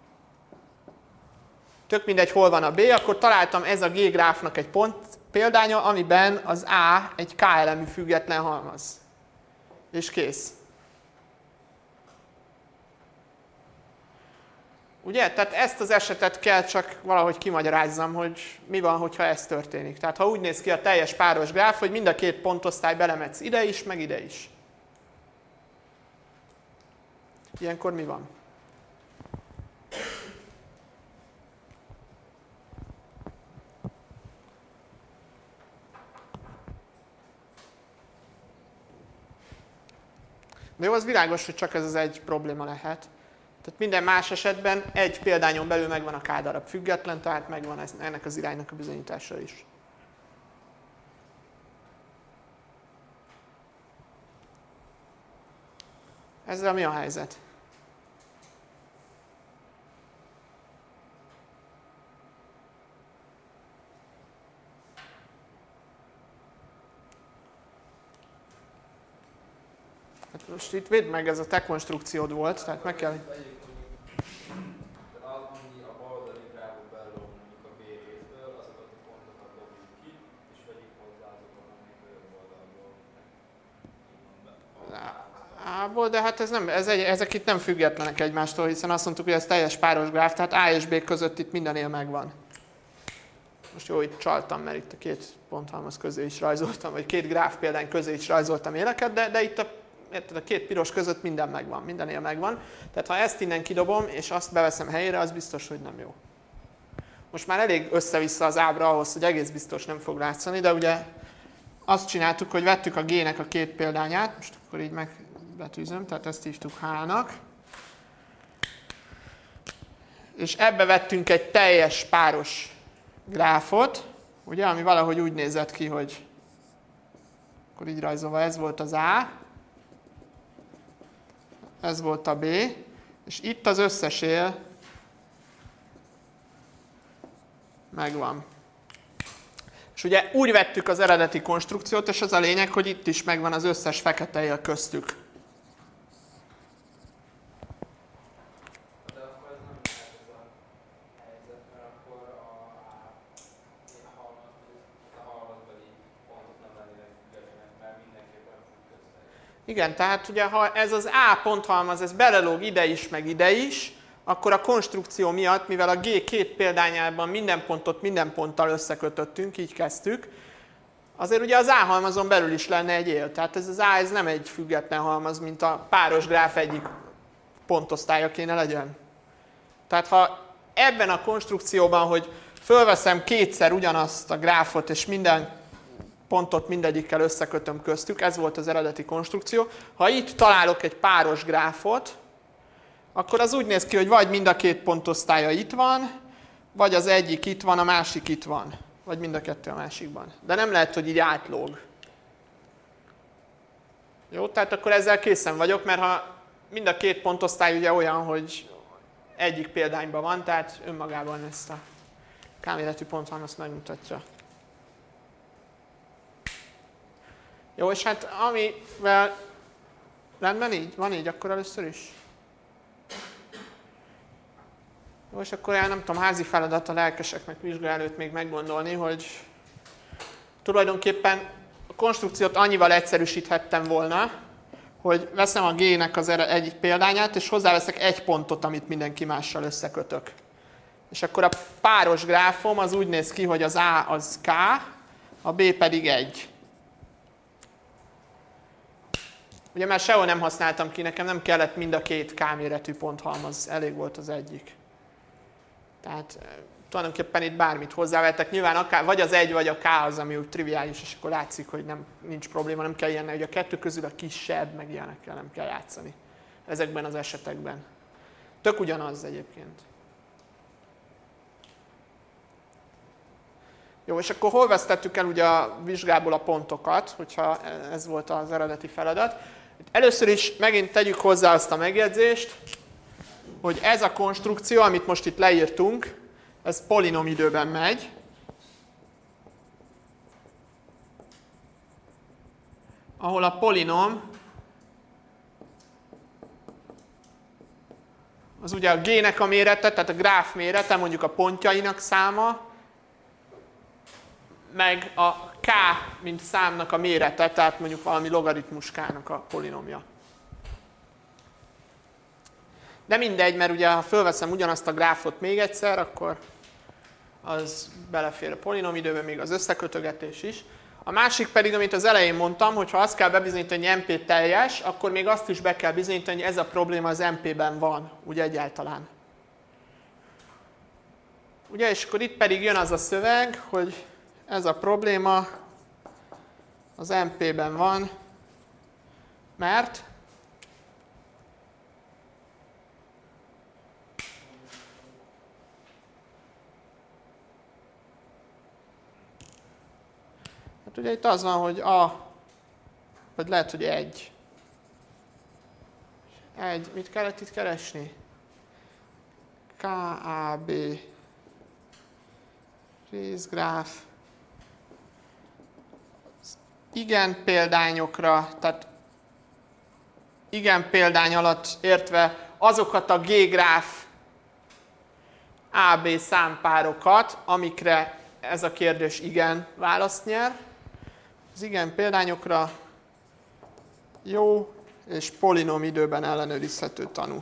tök mindegy, hol van a B, akkor találtam ez a G gráfnak egy pont példánya, amiben az A egy K elemű független halmaz. És kész. Ugye? Tehát ezt az esetet kell csak valahogy kimagyarázzam, hogy mi van, hogyha ez történik. Tehát ha úgy néz ki a teljes páros gráf, hogy mind a két pontosztály belemetsz ide is, meg ide is. Ilyenkor mi van? De jó, az világos, hogy csak ez az egy probléma lehet. Tehát minden más esetben egy példányon belül megvan a K darab független, tehát megvan ennek az iránynak a bizonyítása is. Ezzel mi a helyzet? Most itt védd meg, ez a te konstrukciód volt, tehát meg kell... Ami a baloldali gráfot belül mondjuk a B részből, azokat a pontokat dobjuk ki, és vegyük hozzá azokat, amik a jobb oldalról. De hát ez nem, ezek itt nem függetlenek egymástól, hiszen azt mondtuk, hogy ez teljes páros gráf, tehát A és B között itt mindenél megvan. Most jó, itt csaltam, mert itt a két ponthalmaz közé is rajzoltam, vagy két gráf példány közé is rajzoltam éleket, de itt a két piros között minden megvan, mindenél megvan. Tehát ha ezt innen kidobom, és azt beveszem helyére, az biztos, hogy nem jó. Most már elég össze-vissza az ábra ahhoz, hogy egész biztos nem fog látszani, de ugye azt csináltuk, hogy vettük a G-nek a két példányát, most akkor így megbetűzöm, tehát ezt hívtuk H-nak. És ebbe vettünk egy teljes páros gráfot, ugye, ami valahogy úgy nézett ki, hogy akkor így rajzolva ez volt az A, ez volt a B, és itt az összes él megvan. És ugye úgy vettük az eredeti konstrukciót, és az a lényeg, hogy itt is megvan az összes fekete él köztük. De akkor ez nem lehet ez a helyzet, Igen, tehát ugye ha ez az A ponthalmaz, ez belelóg ide is, meg ide is, akkor a konstrukció miatt, mivel a G két példányában minden pontot minden ponttal összekötöttünk, így kezdtük, azért ugye az A halmazon belül is lenne egy él. Tehát ez az A ez nem egy független halmaz, mint a páros gráf egyik pontosztálya kéne legyen. Tehát ha ebben a konstrukcióban, hogy fölveszem kétszer ugyanazt a gráfot, és minden pontot mindegyikkel összekötöm köztük, ez volt az eredeti konstrukció. Ha itt találok egy páros gráfot, akkor az úgy néz ki, hogy vagy mind a két pontosztálya itt van, vagy az egyik itt van, a másik itt van. Vagy mind a kettő a másikban. De nem lehet, hogy így átlóg. Jó, tehát akkor ezzel készen vagyok, mert ha mind a két pontosztály ugye olyan, hogy egyik példányban van, tehát önmagában ezt a K-méretű ponthalmazt megmutatja. Jó, és hát amivel rendben így? Van így akkor először is? Jó, és akkor nem tudom, házi feladat a lelkeseknek vizsga előtt még meggondolni, hogy tulajdonképpen a konstrukciót annyival egyszerűsíthettem volna, hogy veszem a G-nek az egyik példányát, és hozzáveszek egy pontot, amit mindenki mással összekötök. És akkor a páros gráfom az úgy néz ki, hogy az A az K, a B pedig 1. Ugye már sehol nem használtam ki, nekem nem kellett mind a két K-méretű ponthalmaz, elég volt az egyik. Tehát tulajdonképpen itt bármit hozzávettek. Nyilván akár, vagy az 1, vagy a K az, ami úgy triviális, és akkor látszik, hogy nincs probléma, nem kell ilyennel, hogy a kettő közül a kisebb, meg ilyenekkel nem kell játszani. Ezekben az esetekben. Tök ugyanaz egyébként. Jó, és akkor hol vesztettük el ugye a vizsgából a pontokat, hogyha ez volt az eredeti feladat. Először is megint tegyük hozzá azt a megjegyzést, hogy ez a konstrukció, amit most itt leírtunk, ez polinom időben megy. Ahol a polinom az ugye a G-nek a mérete, tehát a gráf mérete, mondjuk a pontjainak száma, meg a K, mint számnak a mérete, tehát mondjuk valami logaritmus K-nak a polinomja. De mindegy, mert ugye ha fölveszem ugyanazt a gráfot még egyszer, akkor az belefér a polinomidőbe, még az összekötögetés is. A másik pedig, amit az elején mondtam, hogy ha azt kell bebizonyítani, hogy MP teljes, akkor még azt is be kell bizonyítani, hogy ez a probléma az MP-ben van, ugye egyáltalán. Ugye, és akkor itt pedig jön az a szöveg, hogy ez a probléma az MP-ben van, mert hát ugye itt az van, hogy vagy lehet, hogy 1. Mit kellett itt keresni? KAB részgráf. Igen példányokra, tehát igen példány alatt értve azokat a G-gráf AB számpárokat, amikre ez a kérdés igen választ nyer. Az igen példányokra jó és polinom időben ellenőrizhető tanú.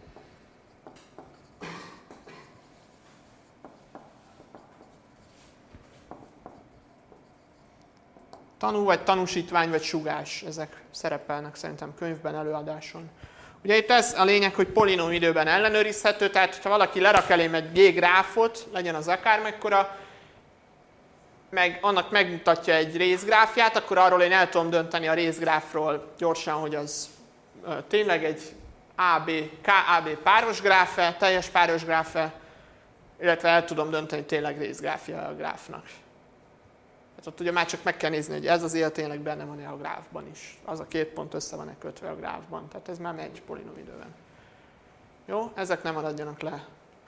Tanú, vagy tanúsítvány, vagy sugás, ezek szerepelnek szerintem könyvben, előadáson. Ugye itt ez a lényeg, hogy polinom időben ellenőrizhető, tehát ha valaki lerak elém egy G-gráfot, legyen az akármekkora, meg annak megmutatja egy részgráfját, akkor arról én el tudom dönteni a részgráfról gyorsan, hogy az tényleg egy KAB páros gráfe, teljes páros gráfe, illetve el tudom dönteni, hogy tényleg részgráfja a gráfnak. Hát ott ugye már csak meg kell nézni, hogy ez az él tényleg benne van-e a gráfban is. Az a két pont össze van-e kötve a gráfban. Tehát ez már megy polinomidőben. Jó? Ezek nem maradjanak le.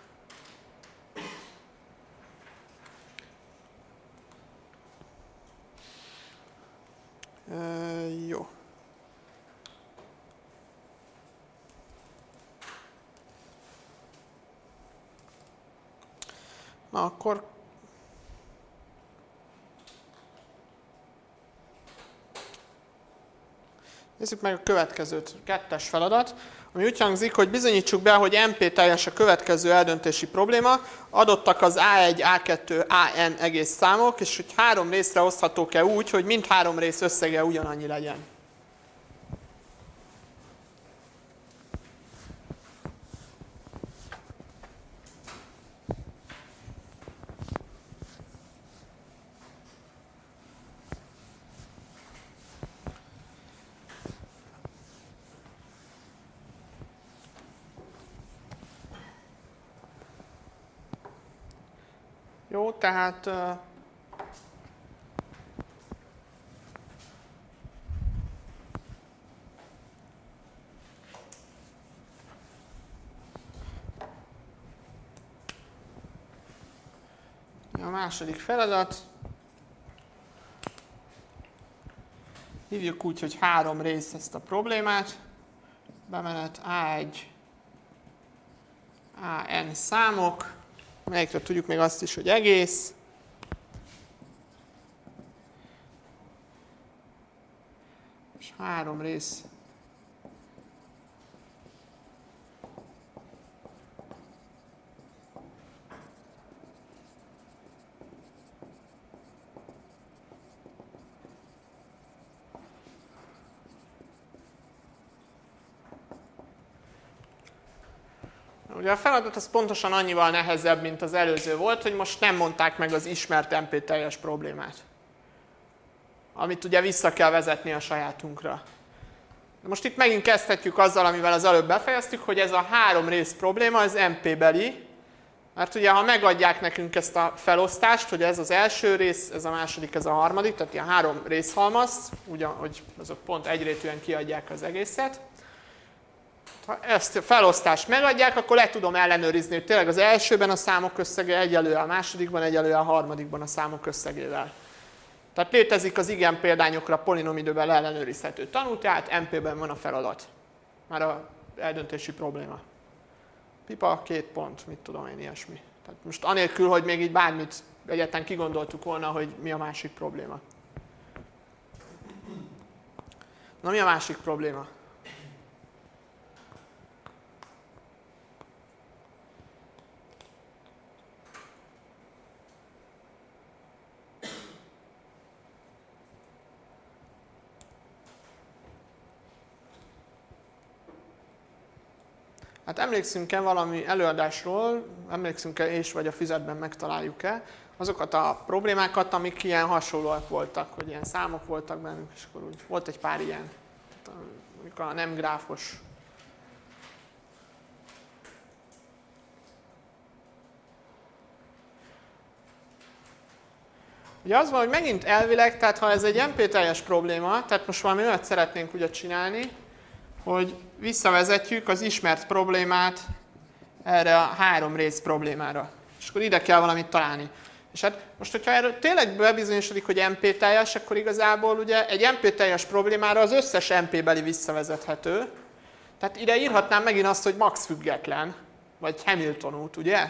Jó. Na akkor Nézzük meg a következőt, 2-es feladat, ami úgy hangzik, hogy bizonyítsuk be, hogy NP teljes a következő eldöntési probléma, adottak az A1, A2, AN egész számok, és hogy 3 részre oszthatók-e úgy, hogy mind 3 rész összege ugyanannyi legyen. Jó, tehát a második feladat. Hívjuk úgy, hogy 3 rész ezt a problémát. Bemenet A1, AN számok. Melyikről tudjuk még azt is, hogy egész. És 3 rész. Ugye a feladat az pontosan annyival nehezebb, mint az előző volt, hogy most nem mondták meg az ismert NP teljes problémát. Amit ugye vissza kell vezetni a sajátunkra. De most itt megint kezdhetjük azzal, amivel az előbb befejeztük, hogy ez a 3 rész probléma, ez NP-beli. Mert ugye ha megadják nekünk ezt a felosztást, hogy ez az első rész, ez a második, ez a harmadik, tehát ilyen 3 részhalmaz, ugye, hogy azok pont egyrétűen kiadják az egészet. Ha ezt a felosztást megadják, akkor le tudom ellenőrizni, hogy tényleg az elsőben a számok összege egyenlő a másodikban, egyenlő a harmadikban a számok összegével. Tehát létezik az igen példányokra polinomidőben ellenőrizhető tanú, tehát NP-ben van a feladat. Már a eldöntési probléma. Pipa, 2 pont, mit tudom én, ilyesmi. Tehát most anélkül, hogy még így bármit egyáltalán kigondoltuk volna, hogy mi a másik probléma. Na, mi a másik probléma? Hát emlékszünk-e valami előadásról, emlékszünk-e és vagy a füzetben megtaláljuk-e azokat a problémákat, amik ilyen hasonlóak voltak, hogy ilyen számok voltak bennük, és akkor úgy volt egy pár ilyen, amik a nem gráfos. Ugye az van, hogy megint elvileg, tehát ha ez egy NP teljes probléma, tehát most valami olyat szeretnénk ugye csinálni, hogy visszavezetjük az ismert problémát erre a 3 rész problémára. És akkor ide kell valamit találni. És hát most, hogyha erről tényleg bebizonyosodik, hogy NP teljes, akkor igazából ugye egy NP teljes problémára az összes NP-beli visszavezethető. Tehát ide írhatnám megint azt, hogy max független, vagy Hamilton út, ugye?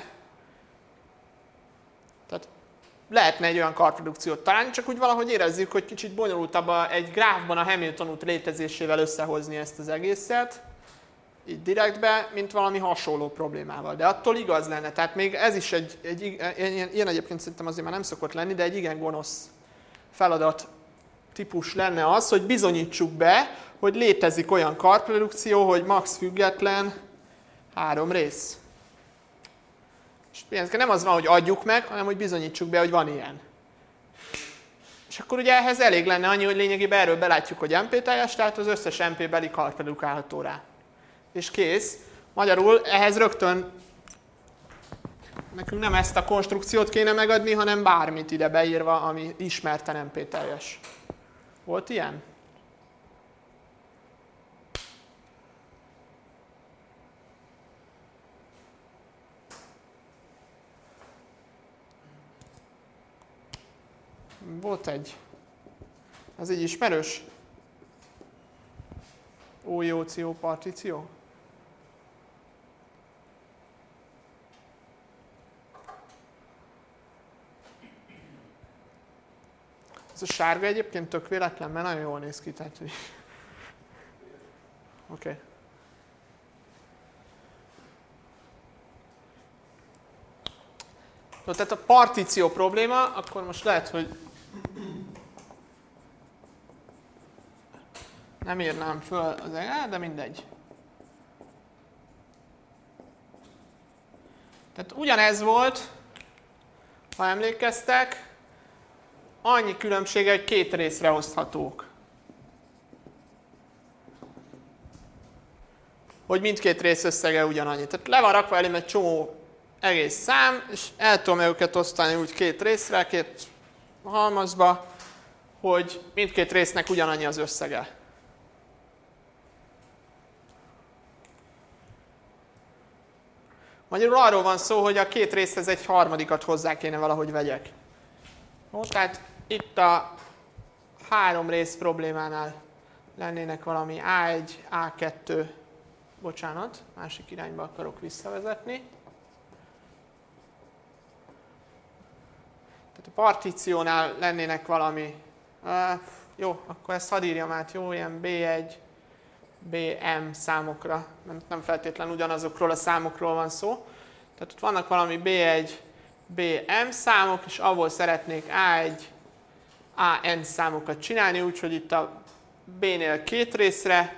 Tehát lehetne egy olyan karprodukciót találni, csak úgy valahogy érezzük, hogy kicsit bonyolultabb egy gráfban a Hamilton út létezésével összehozni ezt az egészet, így direktbe, mint valami hasonló problémával. De attól igaz lenne. Tehát még ez is ilyen egyébként szerintem azért már nem szokott lenni, de egy igen gonosz feladat típus lenne az, hogy bizonyítsuk be, hogy létezik olyan karprodukció, hogy max független 3 rész. És nem az van, hogy adjuk meg, hanem hogy bizonyítsuk be, hogy van ilyen. És akkor ugye ehhez elég lenne annyi, hogy lényegében erről belátjuk, hogy NP teljes, tehát az összes NP-beli karprodukálható rá. És kész. Magyarul ehhez rögtön nekünk nem ezt a konstrukciót kéne megadni, hanem bármit ide beírva, ami ismerten NP teljes. Volt ilyen? Volt egy. Ez így ismerős? OIOCO partíció? Ez a sárga egyébként tök véletlen, mert nagyon jól néz ki. Tehát, hogy Oké. Tehát a partíció probléma, akkor most lehet, hogy nem írnám föl az de mindegy. Tehát ugyanez volt, ha emlékeztek, annyi különbsége, hogy két részre oszthatók. Hogy mindkét rész összege ugyanannyi. Tehát le van rakva elém egy csomó egész szám, és el tudom őket osztani úgy két részre, két halmazba, hogy mindkét résznek ugyanannyi az összege. Magyarul arról van szó, hogy a két részhez egy harmadikat hozzá kéne valahogy vegyek. Jó, tehát itt a három rész problémánál lennének valami A1, A2, bocsánat, másik irányba akarok visszavezetni. Tehát a partíciónál lennének valami, jó, akkor ezt hadd írjam át, jó, ilyen B1, BM számokra, nem feltétlenül ugyanazokról a számokról van szó. Tehát ott vannak valami B1, BM számok, és abból szeretnék A1, AN számokat csinálni, úgyhogy itt a B-nél két részre,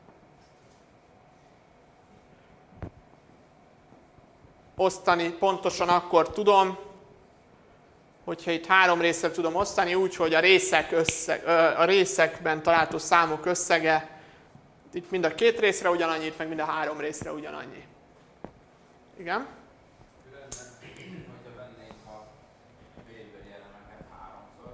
osztani pontosan akkor tudom, hogyha itt három részre tudom osztani, úgyhogy a részekben található számok összege itt mind a két részre ugyanannyi, itt meg mind a három részre ugyanannyi. Igen? Hogyha vennénk a B-beli elemeket háromszor,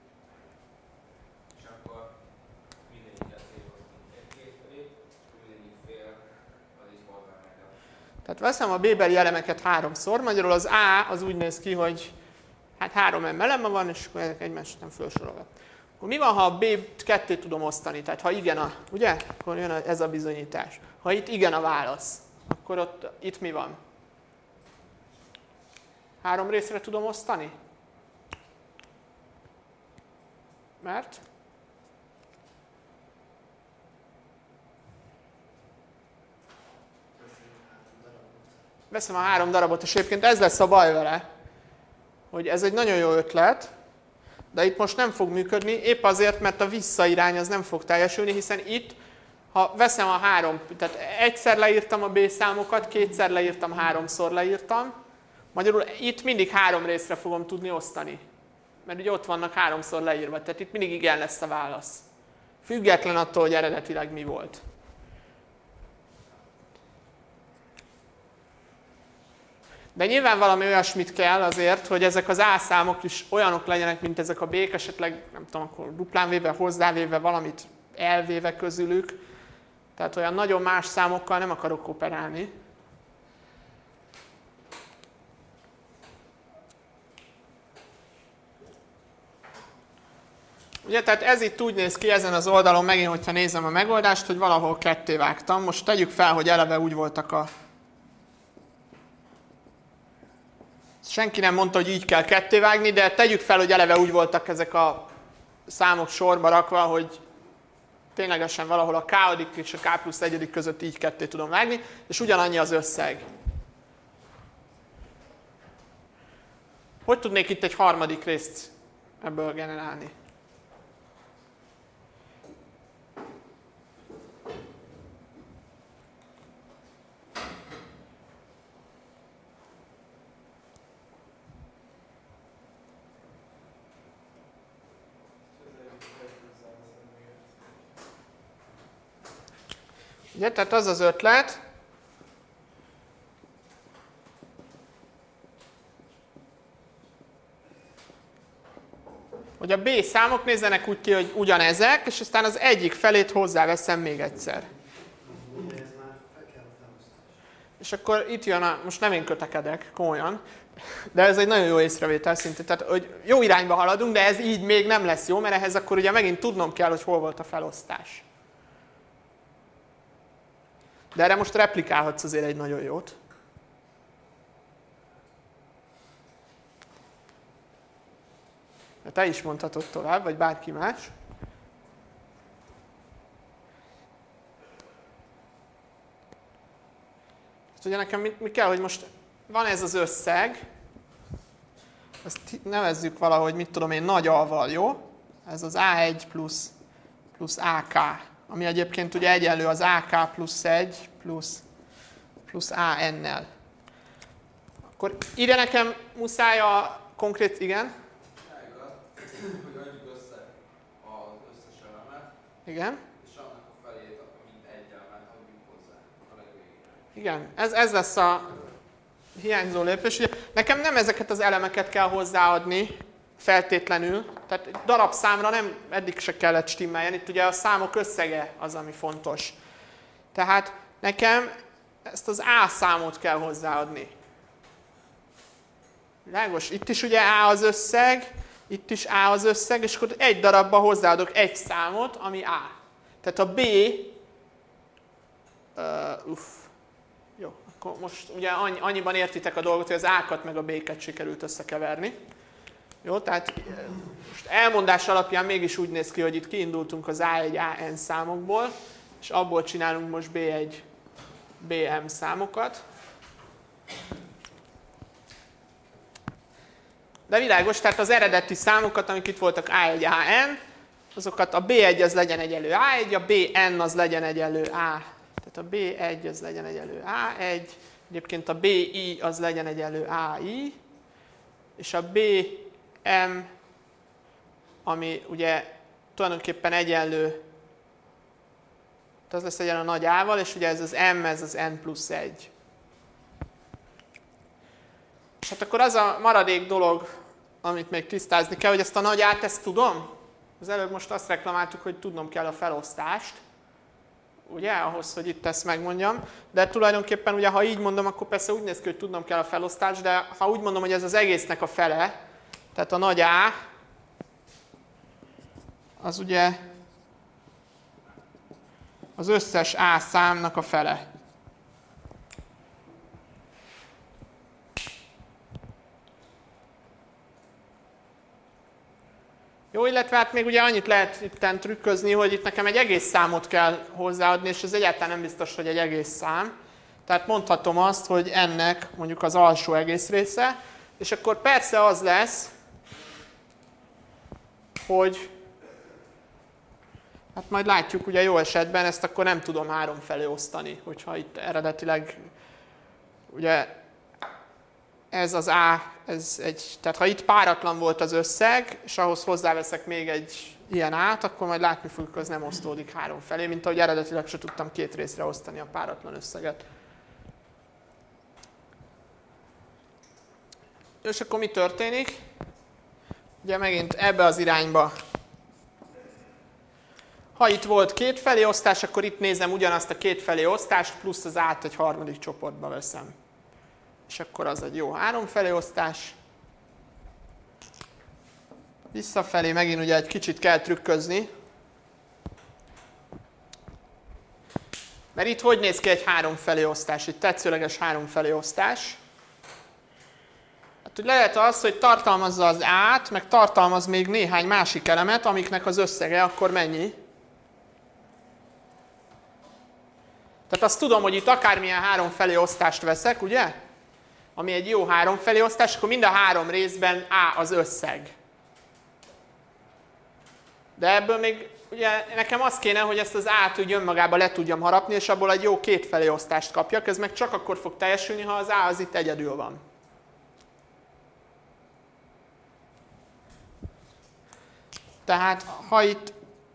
és akkor mindegyiket szétosztunk egy-két felé, és mindegyik fél az is hozzá neked. Tehát veszem a B-beli elemeket háromszor, magyarul az A az úgy néz ki, hogy hát 3 eleme van, és akkor ezek egymást nem felsorolva. Akkor mi van, ha a B-t ketté tudom osztani? Tehát ha igen ugye? Akkor jön ez a bizonyítás. Ha itt igen a válasz, akkor itt mi van? 3 részre tudom osztani? Mert? Veszem a 3 darabot, és egyébként ez lesz a baj vele, hogy ez egy nagyon jó ötlet, de itt most nem fog működni, épp azért, mert a visszairány az nem fog teljesülni, hiszen itt, ha veszem a 3, tehát egyszer leírtam a B számokat, kétszer leírtam, 3-szor leírtam, magyarul itt mindig 3 részre fogom tudni osztani, mert ugye ott vannak 3-szor leírva, tehát itt mindig igen lesz a válasz. Független attól, hogy eredetileg mi volt. De nyilván valami olyasmit kell azért, hogy ezek az A számok is olyanok legyenek, mint ezek a B-k, esetleg nem tudom, akkor duplán véve, hozzávéve, valamit elvéve közülük. Tehát olyan nagyon más számokkal nem akarok operálni. Ugye, tehát ez itt úgy néz ki ezen az oldalon, megint, hogyha nézem a megoldást, hogy valahol ketté vágtam. Most tegyük fel, hogy eleve úgy voltak a... Senki nem mondta, hogy így kell kettévágni, de tegyük fel, hogy eleve úgy voltak ezek a számok sorba rakva, hogy ténylegesen valahol a k és a k plusz 1 között így ketté tudom vágni, és ugyanannyi az összeg. Hogy tudnék itt egy harmadik részt ebből generálni? Ugye, tehát az az ötlet, hogy a B számok nézzenek úgy ki, hogy ugyanezek, és aztán az egyik felét hozzáveszem még egyszer. És akkor itt jön most nem én kötekedek, komolyan, de ez egy nagyon jó észrevétel szintén. Tehát, hogy jó irányba haladunk, de ez így még nem lesz jó, mert ehhez akkor ugye megint tudnom kell, hogy hol volt a felosztás. De erre most replikálhatsz azért egy nagyon jót. Te is mondhatod tovább, vagy bárki más. Hát ugye nekem mi kell, hogy most van ez az összeg, ezt nevezzük valahogy, mit tudom én, nagy A-val, jó? Ez az A1 plusz AK, ami egyébként ugye egyenlő az AK plusz 1 plusz AN-nel. Akkor ide nekem muszáj a konkrét, igen? Hogy adjuk össze az összes elemet, Igen. és annak a felét, mint egy elemet adjuk hozzá a legvégére. Igen, ez lesz a hiányzó lépés. Ugye, nekem nem ezeket az elemeket kell hozzáadni feltétlenül, tehát darabszámra nem eddig se kellett stimmeljen, itt ugye a számok összege az, ami fontos. Tehát nekem ezt az A számot kell hozzáadni. Világos? Itt is ugye A az összeg, itt is A az összeg, és akkor egy darabba hozzáadok egy számot, ami A. Tehát a B, jó, akkor most ugye annyiban értitek a dolgot, hogy az A-kat meg a B-ket sikerült összekeverni. Jó, tehát most elmondás alapján mégis úgy néz ki, hogy itt kiindultunk az A1, AN számokból, és abból csinálunk most B1, BM számokat. De világos, tehát az eredeti számokat, amik itt voltak A1, AN, azokat a B1 az legyen egyenlő A1, a BN az legyen egyenlő A. Tehát a B1 az legyen egyenlő A1, egyébként a BI az legyen egyenlő AI, és a BM, ami ugye tulajdonképpen egyenlő, az lesz egyenlő a nagy A-val, és ugye ez az M, ez az N plusz 1. És hát akkor az a maradék dolog, amit még tisztázni kell, hogy ezt a nagy A-t, ezt tudom? Az előbb most azt reklamáltuk, hogy tudnom kell a felosztást, ugye, ahhoz, hogy itt ezt megmondjam. De tulajdonképpen ugye, ha így mondom, akkor persze úgy néz ki, hogy tudnom kell a felosztást, de ha úgy mondom, hogy ez az egésznek a fele, tehát a nagy A, az ugye az összes A számnak a fele. Jó, illetve hát még ugye annyit lehet itten trükközni, hogy itt nekem egy egész számot kell hozzáadni, és ez egyáltalán nem biztos, hogy egy egész szám. Tehát mondhatom azt, hogy ennek mondjuk az alsó egész része, és akkor persze az lesz, hogy hát majd látjuk, ugye jó esetben ezt akkor nem tudom 3 felé osztani, hogyha itt eredetileg ugye ez az A, tehát ha itt páratlan volt az összeg, és ahhoz hozzáveszek még egy ilyen át, akkor majd látni fogjuk, az nem osztódik 3 felé, mint ahogy eredetileg se tudtam 2 részre osztani a páratlan összeget. És akkor mi történik? Ugye megint ebbe az irányba. Ha itt volt 2 felé osztás, akkor itt nézem ugyanazt a 2 felé osztást, plusz az át egy harmadik csoportba veszem. És akkor az egy jó 3 felé osztás. Visszafelé megint ugye egy kicsit kell trükközni. Mert itt hogy néz ki egy 3 felé osztás? Egy tetszőleges 3 felé osztás. Hát hogy lehet az, hogy tartalmazza az át, meg tartalmaz még néhány másik elemet, amiknek az összege akkor mennyi? Tehát azt tudom, hogy itt akármilyen 3 felé osztást veszek, ugye? Ami egy jó 3 felé osztás, akkor mind a 3 részben A az összeg. De ebből még ugye nekem az kéne, hogy ezt az A-t úgy önmagába le tudjam harapni, és abból egy jó 2 felé osztást kapjak, ez meg csak akkor fog teljesülni, ha az A az itt egyedül van. Tehát ha itt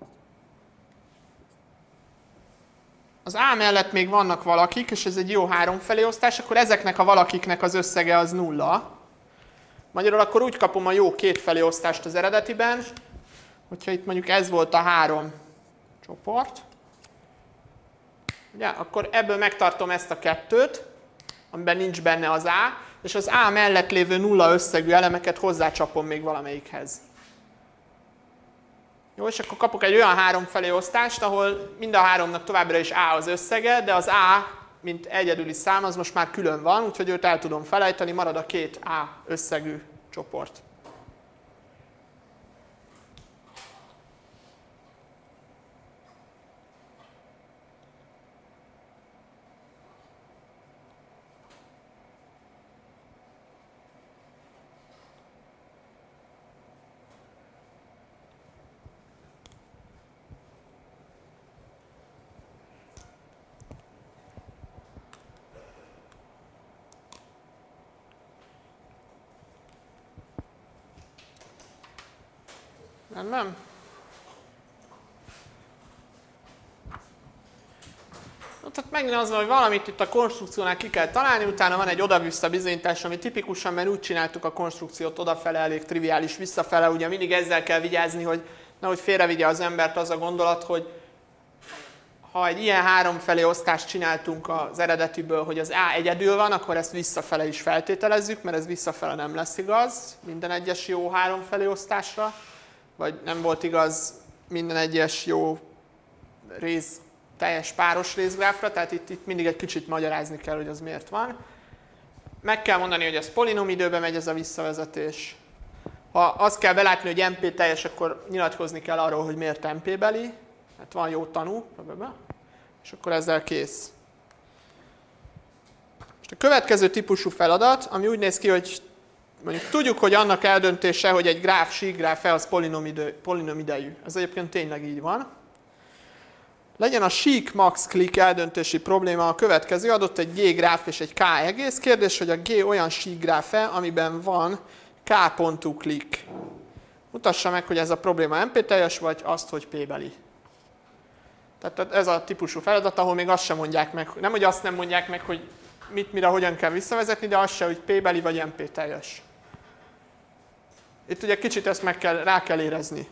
az A mellett még vannak valakik, és ez egy jó 3 felé osztás, akkor ezeknek a valakiknek az összege az 0. Magyarul akkor úgy kapom a jó 2 felé osztást az eredetiben, hogyha itt mondjuk ez volt a 3 csoport, ugye, akkor ebből megtartom ezt a 2-t, amiben nincs benne az A, és az A mellett lévő 0 összegű elemeket hozzácsapom még valamelyikhez. Jó, és akkor kapok egy olyan 3 felé osztást, ahol mind a 3-nak továbbra is A az összege, de az A, mint egyedüli szám, az most már külön van, úgyhogy őt el tudom felejteni, marad a 2 A összegű csoport. Rendben? Tehát megint az, hogy valamit itt a konstrukciónál ki kell találni, utána van egy oda-vissza bizonyítás, ami tipikusan, mert úgy csináltuk a konstrukciót odafele, elég triviális, visszafele, ugye mindig ezzel kell vigyázni, hogy nehogy félrevigye az embert az a gondolat, hogy ha egy ilyen háromfelé osztást csináltunk az eredetiből, hogy az A egyedül van, akkor ezt visszafele is feltételezzük, mert ez visszafele nem lesz igaz minden egyes jó háromfelé osztásra, vagy nem volt igaz minden egyes jó teljes páros részgráfra, tehát itt mindig egy kicsit magyarázni kell, hogy az miért van. Meg kell mondani, hogy ez polinomidőben megy ez a visszavezetés. Ha azt kell belátni, hogy MP teljes, akkor nyilatkozni kell arról, hogy miért MP-beli. Hát van jó tanú, és akkor ezzel kész. Most a következő típusú feladat, ami úgy néz ki, hogy mondjuk tudjuk, hogy annak eldöntése, hogy egy gráf, síkgráf-e, az polinomidejű. Ez egyébként tényleg így van. Legyen a sík max click eldöntési probléma a következő, adott egy G gráf és egy K egész. Kérdés, hogy a G olyan sík gráf-e, amiben van K pontú click. Mutassa meg, hogy ez a probléma MP teljes, vagy azt, hogy P-beli. Tehát ez a típusú feladat, ahol még azt sem mondják meg, nem, hogy azt nem mondják meg, hogy mit, mire, hogyan kell visszavezetni, de azt se, hogy P-beli vagy MP teljes. Itt ugye kicsit ezt rá kell érezni.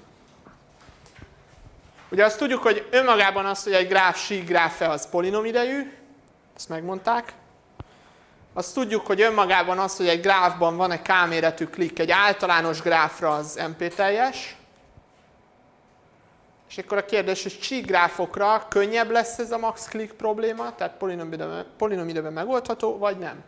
Ugye azt tudjuk, hogy önmagában az, hogy egy gráf sík gráf-e, az polinomidejű, ezt megmondták. Azt tudjuk, hogy önmagában az, hogy egy gráfban van egy K-méretű klik, egy általános gráfra az MP teljes. És akkor a kérdés, hogy sík gráfokra könnyebb lesz ez a max click probléma, tehát polinomidőben megoldható, vagy nem?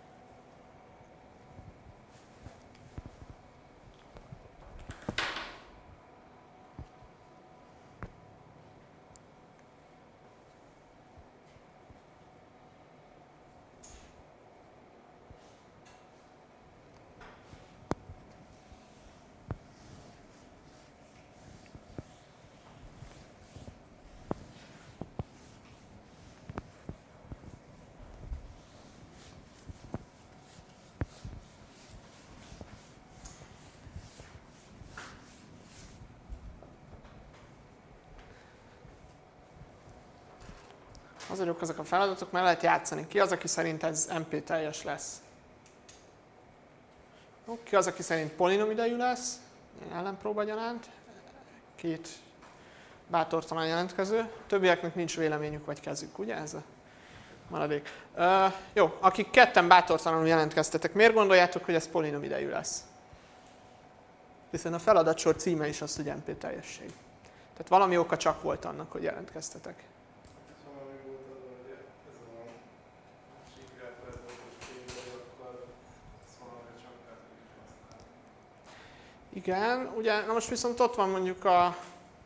Az vagyok ezek a feladatok, mert lehet játszani. Ki az, aki szerint ez MP teljes lesz? Ki az, aki szerint polinomidejű lesz? Ellenpróba gyanánt. Két bátortalan jelentkező. Többieknek nincs véleményük vagy kezük, ugye ez a maradék? Jó, akik ketten bátortalanul jelentkeztetek, miért gondoljátok, hogy ez polinomidejű lesz? Hiszen a feladatsor címe is az, hogy MP teljesség. Tehát valami oka csak volt annak, hogy jelentkeztetek. Igen, ugye, na most viszont ott van mondjuk a...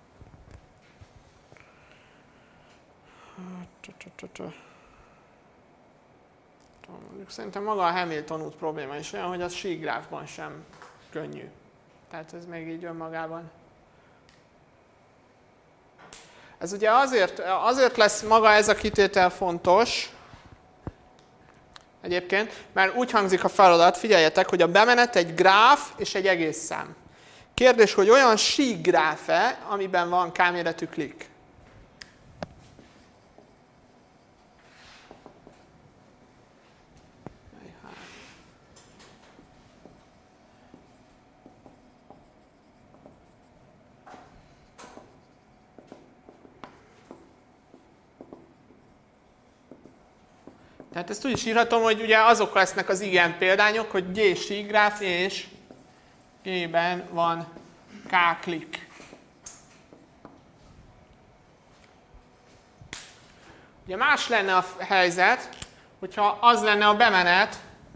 Szerintem maga a Hamilton út probléma is olyan, hogy az síkgráfban sem könnyű. Tehát ez még így önmagában. Ez ugye azért lesz maga ez a kitétel fontos, egyébként, mert úgy hangzik a feladat, figyeljetek, hogy a bemenet egy gráf és egy egész szám. Kérdés, hogy olyan sík gráf-e, amiben van K-méretű klik? Tehát ezt úgy is írhatom, hogy ugye azok lesznek az igen példányok, hogy G síkgráf és G-ben van K-klik. Ugye más lenne a helyzet, hogyha az lenne a bemenet,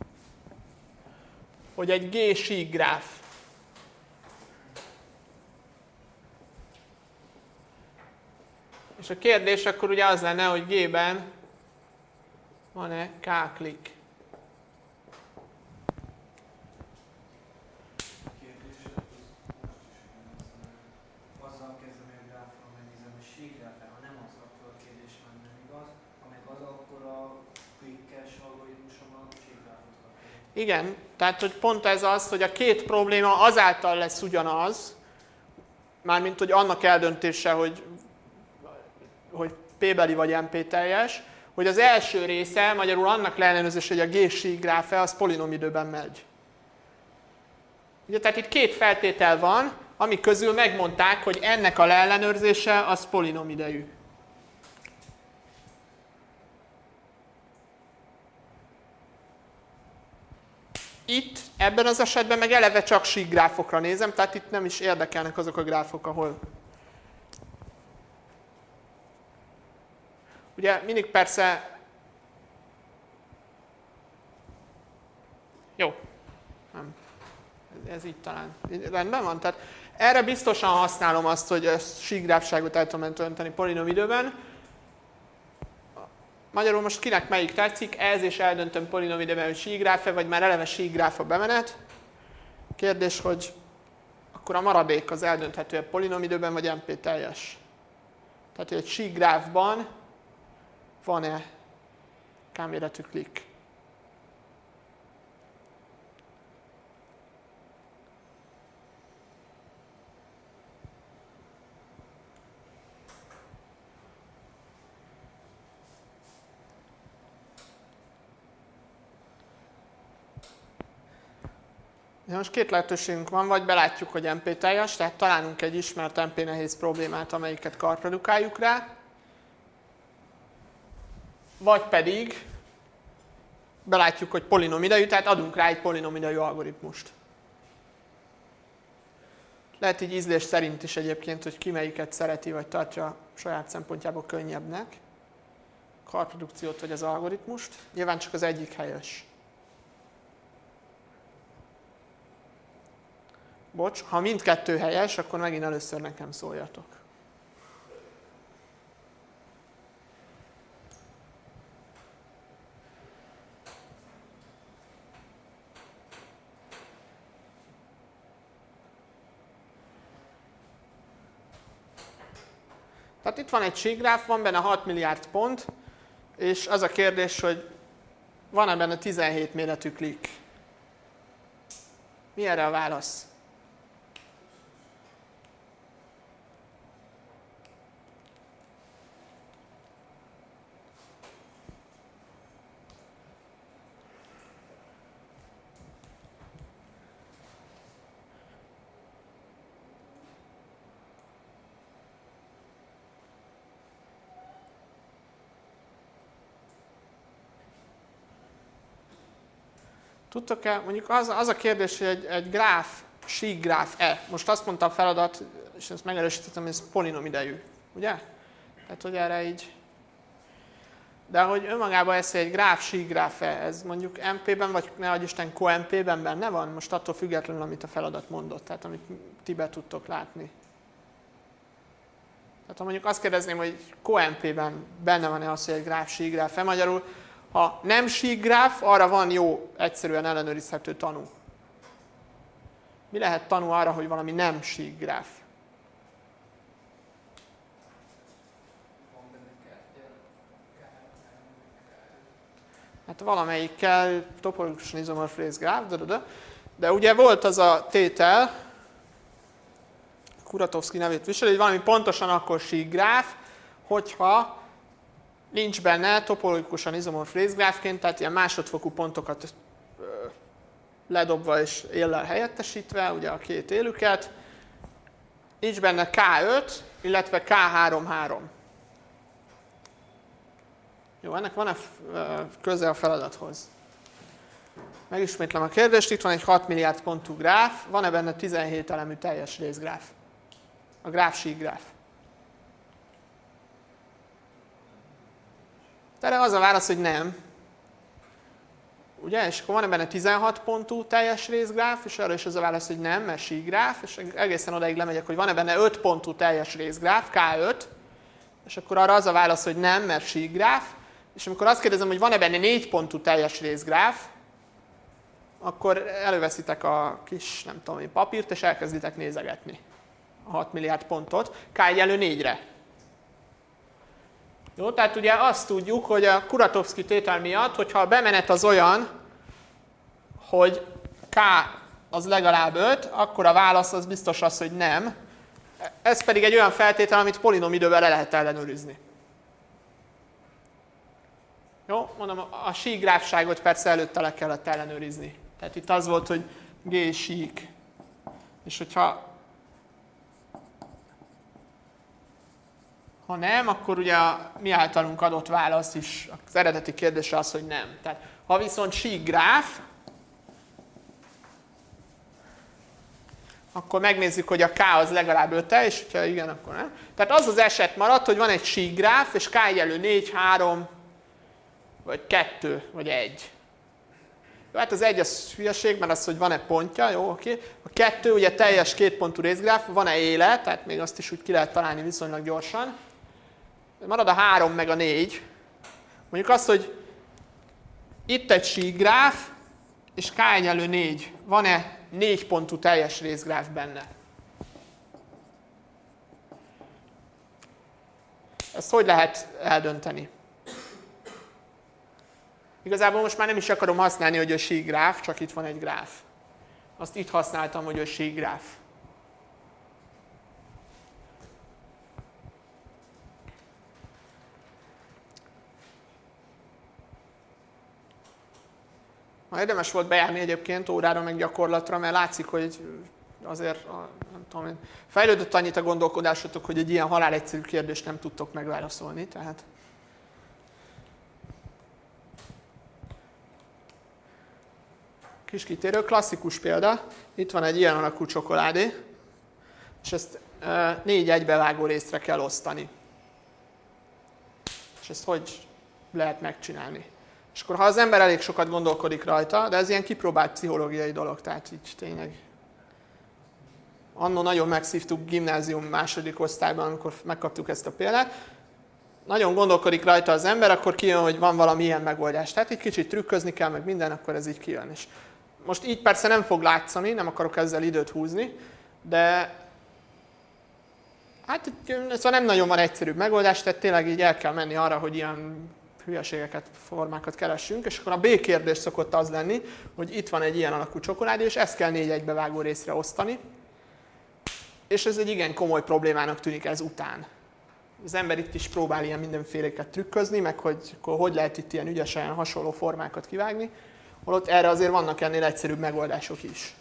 hogy egy G síkgráf. És a kérdés akkor ugye az lenne, hogy G-ben van-e K-klik. Azzal kezdem, hogy a gráfon megnézem, hogy síkgráf-e, ha nem az, akkor a kérdés már nem igaz, ha meg az, akkor a klikkes algoritmusom a síkgráfot kapja. Igen, tehát hogy pont ez az, hogy a két probléma azáltal lesz ugyanaz, mármint hogy annak eldöntése, hogy P-beli vagy NP teljes, hogy az első része, magyarul annak leellenőrzése, hogy a G-sík gráfe az polinomidőben megy. Ugye, tehát itt két feltétel van, ami közül megmondták, hogy ennek a leellenőrzése az polinomidejű. Itt, ebben az esetben meg eleve csak sík gráfokra nézem, tehát itt nem is érdekelnek azok a gráfok, ahol... Ugye mindig persze... Jó. Nem. Ez így talán. Rendben van? Tehát erre biztosan használom azt, hogy ezt síkgráfságot el tudom önteni polinomidőben. Magyarul most kinek melyik tetszik, ez és eldöntöm polinomidőben, hogy síkgráfe, vagy már eleve síkgráf a bemenet. Kérdés, hogy akkor a maradék az eldönthető polinomidőben, vagy NP teljes. Tehát, hogy egy síkgráfban van-e K-méretű klik. De most két lehetőségünk van, vagy belátjuk, hogy NP teljes, tehát találunk egy ismert NP nehéz problémát, amelyiket karprodukáljuk rá, vagy pedig belátjuk, hogy polinomidejű, tehát adunk rá egy polinomidejű algoritmust. Lehet így ízlés szerint is egyébként, hogy ki melyiket szereti, vagy tartja saját szempontjából könnyebbnek. A karprodukciót vagy az algoritmust. Nyilván csak az egyik helyes. Bocs, ha mindkettő helyes, akkor megint először nekem szóljatok. Tehát itt van egy síkgráf, van benne 6 milliárd pont, és az a kérdés, hogy van-e benne 17 méretű klik? Mi erre a válasz? Tudtok-e, mondjuk az a kérdés, hogy egy gráf, síkgráf-e. Most azt mondta a feladat, és ezt megerősítettem, hogy ez polinomidejű. Ugye? Tehát, hogy erre így... De hogy önmagában ez, hogy egy gráf, síkgráf-e, ez mondjuk MP-ben, vagy ne adj Isten, CoMP-ben benne van? Most attól függetlenül, amit a feladat mondott, tehát amit ti be tudtok látni. Tehát ha mondjuk azt kérdezném, hogy CoMP-ben benne van-e az, hogy egy gráf, síkgráf-e, magyarul ha nem síkgráf, arra van jó, egyszerűen ellenőrizhető tanú. Mi lehet tanú arra, hogy valami nem síkgráf? Hát valamelyikkel topológikusan izomorf részgráf, de ugye volt az a tétel, Kuratowski nevét viseli, hogy valami pontosan akkor síkgráf, hogyha nincs benne topológikusan izomorf részgráfként, tehát ilyen másodfokú pontokat ledobva és éllel helyettesítve, ugye a két élüket. Nincs benne K5, illetve K3-3. Jó, ennek van-e köze a feladathoz? Megismétlem a kérdést, itt van egy 6 milliárd pontú gráf, van-e benne 17 elemű teljes részgráf? A gráf-síkgráf. Erre az a válasz, hogy nem. Ugye? És akkor van benne 16 pontú teljes részgráf, és arra is az a válasz, hogy nem, mert síkgráf, és egészen odaig lemegyek, hogy van-e benne 5 pontú teljes részgráf, K5, és akkor arra az a válasz, hogy nem, mert síkgráf, és amikor azt kérdezem, hogy van-e benne 4 pontú teljes részgráf, akkor előveszitek a kis, nem tudom én, papírt, és elkezditek nézegetni a 6 milliárd pontot, K=4-re. Jó, tehát ugye azt tudjuk, hogy a Kuratowski tétel miatt, hogyha a bemenet az olyan, hogy K az legalább 5, akkor a válasz az biztos az, hogy nem, Ez pedig egy olyan feltétel, amit polinom idővel le lehet ellenőrizni. Jó, mondom, a síkgráfságot persze előtte le kellett ellenőrizni. Tehát itt az volt, hogy G sík. És hogyha ha nem, akkor ugye a mi általunk adott válasz is, az eredeti kérdésre az, hogy nem. Tehát ha viszont síkgráf, akkor megnézzük, hogy a K az legalább 5-e, és ha igen, akkor nem. Tehát az az eset maradt, hogy van egy síkgráf, és K egyenlő 4, 3, vagy 2, vagy 1. Jó, hát az 1 az hülyeség, mert az, hogy van-e pontja, jó, oké. A 2 ugye teljes kétpontú részgráf, van-e éle, tehát még azt is úgy ki lehet találni viszonylag gyorsan. Marad a 3 meg a 4. Mondjuk azt, hogy itt egy síkgráf, és K egyenlő 4. Van-e 4 pontú teljes részgráf benne? Ezt hogy lehet eldönteni? Igazából most már nem is akarom használni, hogy a síkgráf, csak itt van egy gráf. Azt itt használtam, hogy a síkgráf. Érdemes volt bejárni egyébként órára meg gyakorlatra, mert látszik, hogy azért, nem tudom én, fejlődött annyit a gondolkodásotok, hogy egy ilyen halálegyszerű kérdést nem tudtok megválaszolni. Tehát kis kitérő, klasszikus példa. Itt van egy ilyen alakú csokoládé, és ezt 4 egybevágó részre kell osztani. És ezt hogy lehet megcsinálni? És akkor ha az ember elég sokat gondolkodik rajta, de ez ilyen kipróbált pszichológiai dolog, tehát így tényleg. Anno nagyon megszívtuk gimnázium második osztályban, amikor megkaptuk ezt a példát. Nagyon gondolkodik rajta az ember, akkor kijön, hogy van valami ilyen megoldás. Tehát egy kicsit trükközni kell, meg minden, akkor ez így kijön. És most így persze nem fog látszani, nem akarok ezzel időt húzni, de hát szóval nem nagyon van egyszerűbb megoldás, tehát tényleg így el kell menni arra, hogy ilyen hülyeségeket, formákat keressünk, és akkor a B kérdés szokott az lenni, hogy itt van egy ilyen alakú csokoládé, és ezt kell 4 egybevágó részre osztani, és ez egy igen komoly problémának tűnik ez után. Az ember itt is próbál ilyen mindenféléket trükközni, meg hogy lehet itt ilyen ügyesen hasonló formákat kivágni, holott erre azért vannak ennél egyszerűbb megoldások is.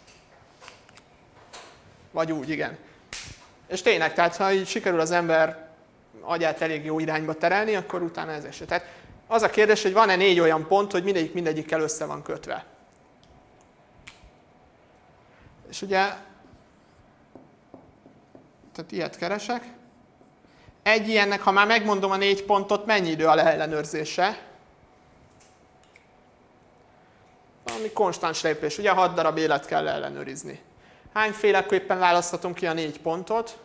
Vagy úgy, igen. És tényleg, tehát ha így sikerül az ember agyát elég jó irányba terelni, akkor utána ez eset. Tehát az a kérdés, hogy van-e 4 olyan pont, hogy mindegyikkel össze van kötve. És ugye, tehát ilyet keresek. Egy ilyennek, ha már megmondom a 4 pontot, mennyi idő a leellenőrzése? Valami konstans lépés. Ugye 6 darab élet kell leellenőrizni. Hányféleképpen választhatom ki a 4 pontot?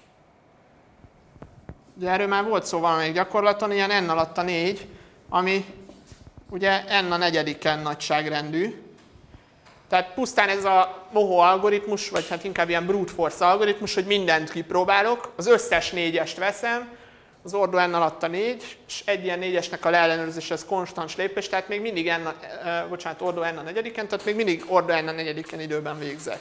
Ugye erről már volt szó valamelyik gyakorlaton, ilyen n alatt a 4, ami ugye n a negyediken nagyságrendű. Tehát pusztán ez a mohó algoritmus, vagy hát inkább ilyen brute force algoritmus, hogy mindent kipróbálok, az összes 4-est veszem, az ordó n alatt a 4, és egy ilyen 4-esnek a leellenőrzés az konstans lépés, tehát még mindig ordó n a negyediken, tehát még mindig ordó n a negyediken időben végzek.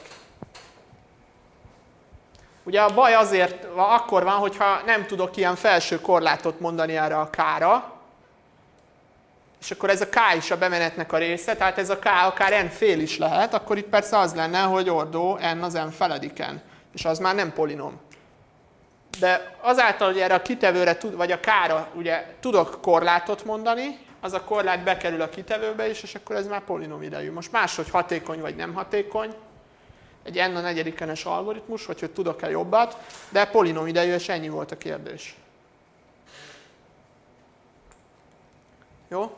Ugye a baj azért akkor van, hogyha nem tudok ilyen felső korlátot mondani erre a k-ra, és akkor ez a k is a bemenetnek a része, tehát ez a k akár n fél is lehet, akkor itt persze az lenne, hogy ordó n az n felediken, és az már nem polinom. De azáltal, hogy erre a kitevőre, vagy a k-ra ugye tudok korlátot mondani, az a korlát bekerül a kitevőbe is, és akkor ez már polinom idejű. Most máshogy hatékony vagy nem hatékony, egy n a negyedikenes algoritmus, vagy hogy tudok-e jobbat, de polinom idejű, és ennyi volt a kérdés. Jó?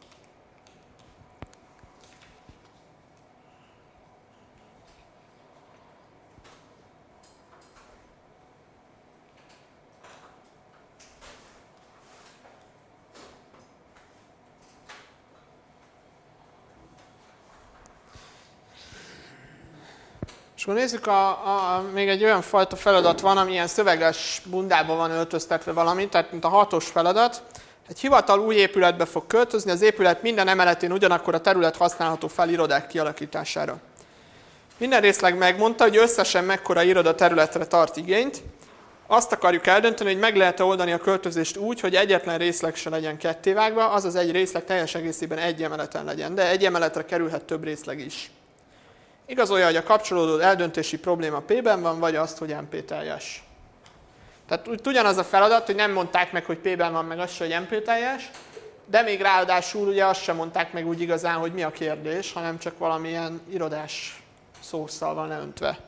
És akkor nézzük, még egy olyan fajta feladat van, ami ilyen szöveges bundában van öltöztetve valami, tehát mint a 6-os feladat. Egy hivatal új épületbe fog költözni, az épület minden emeletén ugyanakkor a terület használható fel irodák kialakítására. Minden részleg megmondta, hogy összesen mekkora iroda területre tart igényt, azt akarjuk eldönteni, hogy meg lehet-e oldani a költözést úgy, hogy egyetlen részleg se legyen kettévágva, azaz egy részleg teljes egészében egy emeleten legyen, de egy emeletre kerülhet több részleg is. Igazolja, hogy a kapcsolódó eldöntési probléma P-ben van, vagy azt, hogy MP teljes. Tehát ugyanaz a feladat, hogy nem mondták meg, hogy P-ben van, meg azt se, hogy MP teljes, de még ráadásul ugye azt sem mondták meg úgy igazán, hogy mi a kérdés, hanem csak valamilyen irodás szószal van leöntve.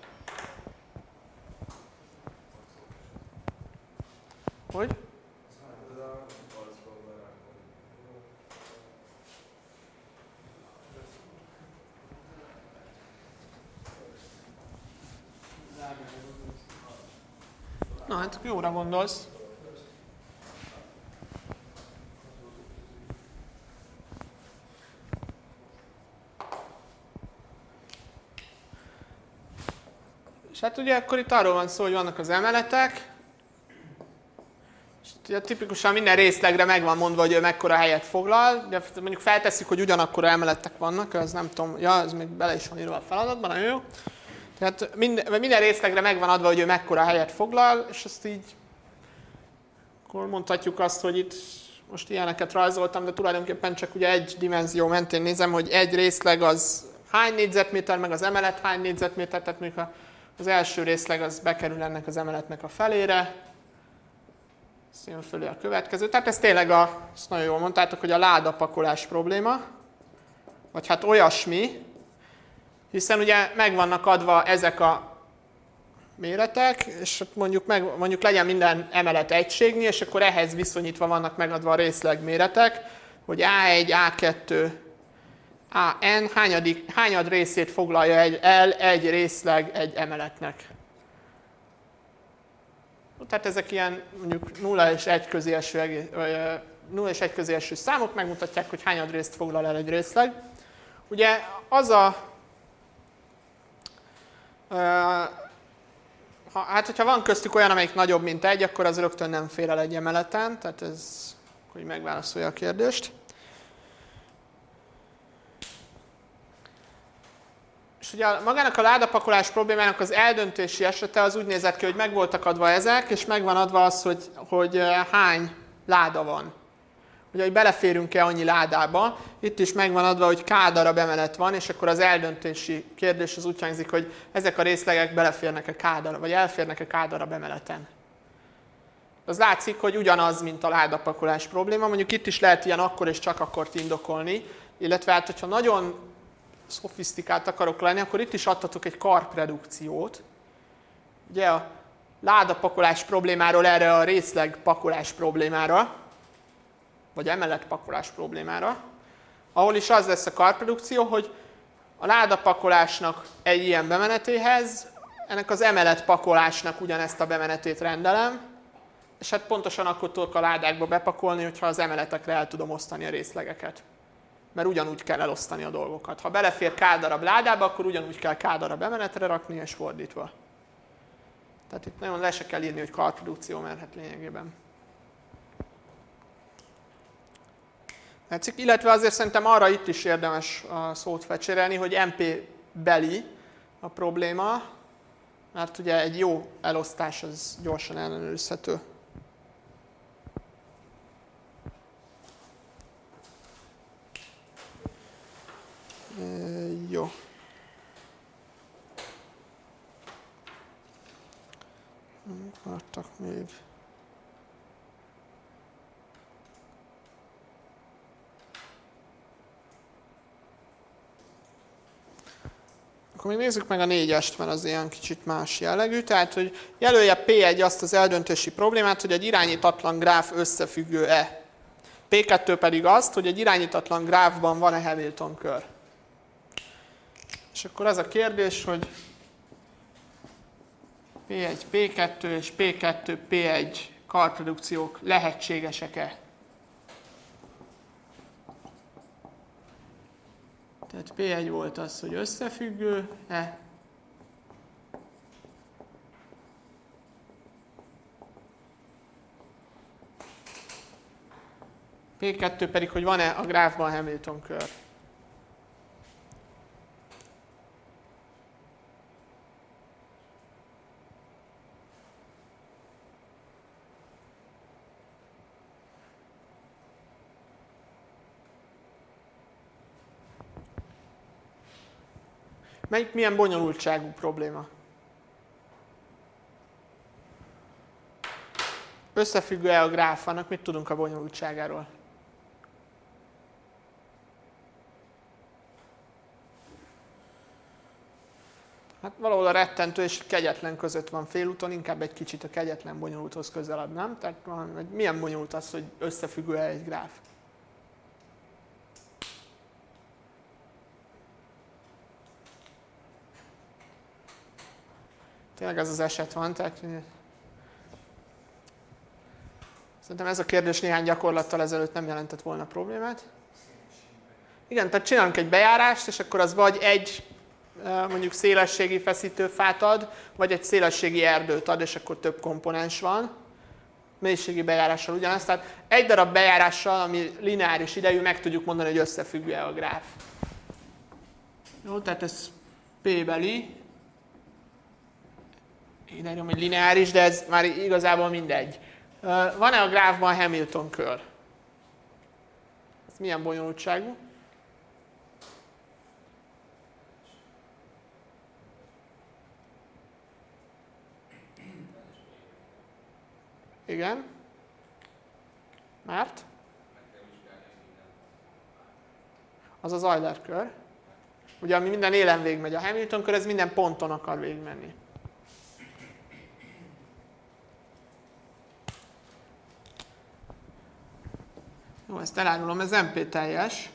Hogy? Na hát jóra gondolsz. És hát ugye akkor itt arról van szó, hogy vannak az emeletek, és ugye tipikusan minden részlegre meg van mondva, hogy ő mekkora helyet foglal, de mondjuk feltesszük, hogy ugyanakkora emeletek vannak, ez nem tudom, ja, ez még bele is van írva a feladatban, nagyon jó. Tehát minden részlegre meg van adva, hogy ő mekkora helyet foglal, és azt így, akkor mondhatjuk azt, hogy itt most ilyeneket rajzoltam, de tulajdonképpen csak ugye egy dimenzió mentén nézem, hogy egy részleg az hány négyzetméter, meg az emelet hány négyzetméter, tehát mondjuk az első részleg az bekerül ennek az emeletnek a felére, ezt jön fölé a következő. Tehát ez tényleg, ezt nagyon jól mondtátok, hogy a ládapakolás probléma, vagy hát olyasmi, hiszen ugye meg vannak adva ezek a méretek, és mondjuk legyen minden emelet egységnyi, és akkor ehhez viszonyítva vannak megadva a részleg méretek, hogy A1, A2, AN hányad részét foglalja el egy részleg egy emeletnek. Tehát ezek ilyen mondjuk 0 és 1 közé eső számok megmutatják, hogy hányad részt foglal el egy részleg. Ugye az hát hogyha van köztük olyan, amelyik nagyobb, mint 1, akkor az rögtön nem fér el egy emeleten, tehát ez, hogy megválaszolja a kérdést. És ugye magának a ládapakolás problémának az eldöntési esete az úgy nézett ki, hogy meg voltak adva ezek, és megvan adva az, hogy hány láda van. Ugye, hogy beleférünk-e annyi ládába. Itt is megvan adva, hogy k darab emelet van, és akkor az eldöntési kérdés az úgy hangzik, hogy ezek a részlegek beleférnek-e k darab, vagy elférnek-e k darab emeleten. Az látszik, hogy ugyanaz, mint a ládapakolás probléma. Mondjuk itt is lehet ilyen akkor és csak akkort indokolni, illetve hát, hogyha nagyon szofisztikált akarok lenni, akkor itt is adtatok egy karpredukciót. Ugye a ládapakolás problémáról erre a részlegpakolás problémára, vagy emeletpakolás problémára, ahol is az lesz a karpredukció, hogy a ládapakolásnak egy ilyen bemenetéhez, ennek az emeletpakolásnak ugyanezt a bemenetét rendelem, és hát pontosan akkor tudok a ládákba bepakolni, hogyha az emeletekre el tudom osztani a részlegeket. Mert ugyanúgy kell elosztani a dolgokat. Ha belefér k darab ládába, akkor ugyanúgy kell k darab emeletre rakni, és fordítva. Tehát itt nagyon le se kell írni, hogy karpredukció, mert hát lényegében. Illetve azért szerintem arra itt is érdemes a szót fecsérelni, hogy MP beli a probléma, mert ugye egy jó elosztás az gyorsan ellenőrizhető. Jó. Akartak még. Akkor még nézzük meg a 4-est, mert az ilyen kicsit más jellegű. Tehát, hogy jelölje P1 azt az eldöntési problémát, hogy egy irányítatlan gráf összefüggő-e. P2 pedig azt, hogy egy irányítatlan gráfban van-e Hamilton kör. És akkor az a kérdés, hogy P1, P2 és P2, P1 karpredukciók lehetségesek-e? Tehát P1 volt az, hogy összefüggő-e? P2 pedig, hogy van-e a gráfban Hamilton kör. Milyen bonyolultságú probléma? Összefüggő-e a gráf? Annak mit tudunk a bonyolultságáról? Hát valahol a rettentő és kegyetlen között van félúton, inkább egy kicsit a kegyetlen bonyolulthoz közelebb, nem? Tehát milyen bonyolult az, hogy összefüggő-e egy gráf? Tényleg ez az eset van, tehát szerintem ez a kérdés néhány gyakorlattal ezelőtt nem jelentett volna problémát. Igen, tehát csinálunk egy bejárást, és akkor az vagy egy mondjuk szélességi feszítőfát ad, vagy egy szélességi erdőt ad, és akkor több komponens van. Mélységi bejárással ugyanaz. Tehát egy darab bejárással, ami lineáris idejű, meg tudjuk mondani, hogy összefüggő-e a gráf. Jó, tehát ez P-beli. Én írom, hogy lineáris, de ez már igazából mindegy. Van-e a gráfban Hamilton-kör? Ez milyen bonyolultságú? Igen. Mert? Az az Euler-kör. Ugye, ami minden élen végigmegy. A Hamilton-kör, ez minden ponton akar végigmenni. Jó, ezt elárulom, ez NP teljes.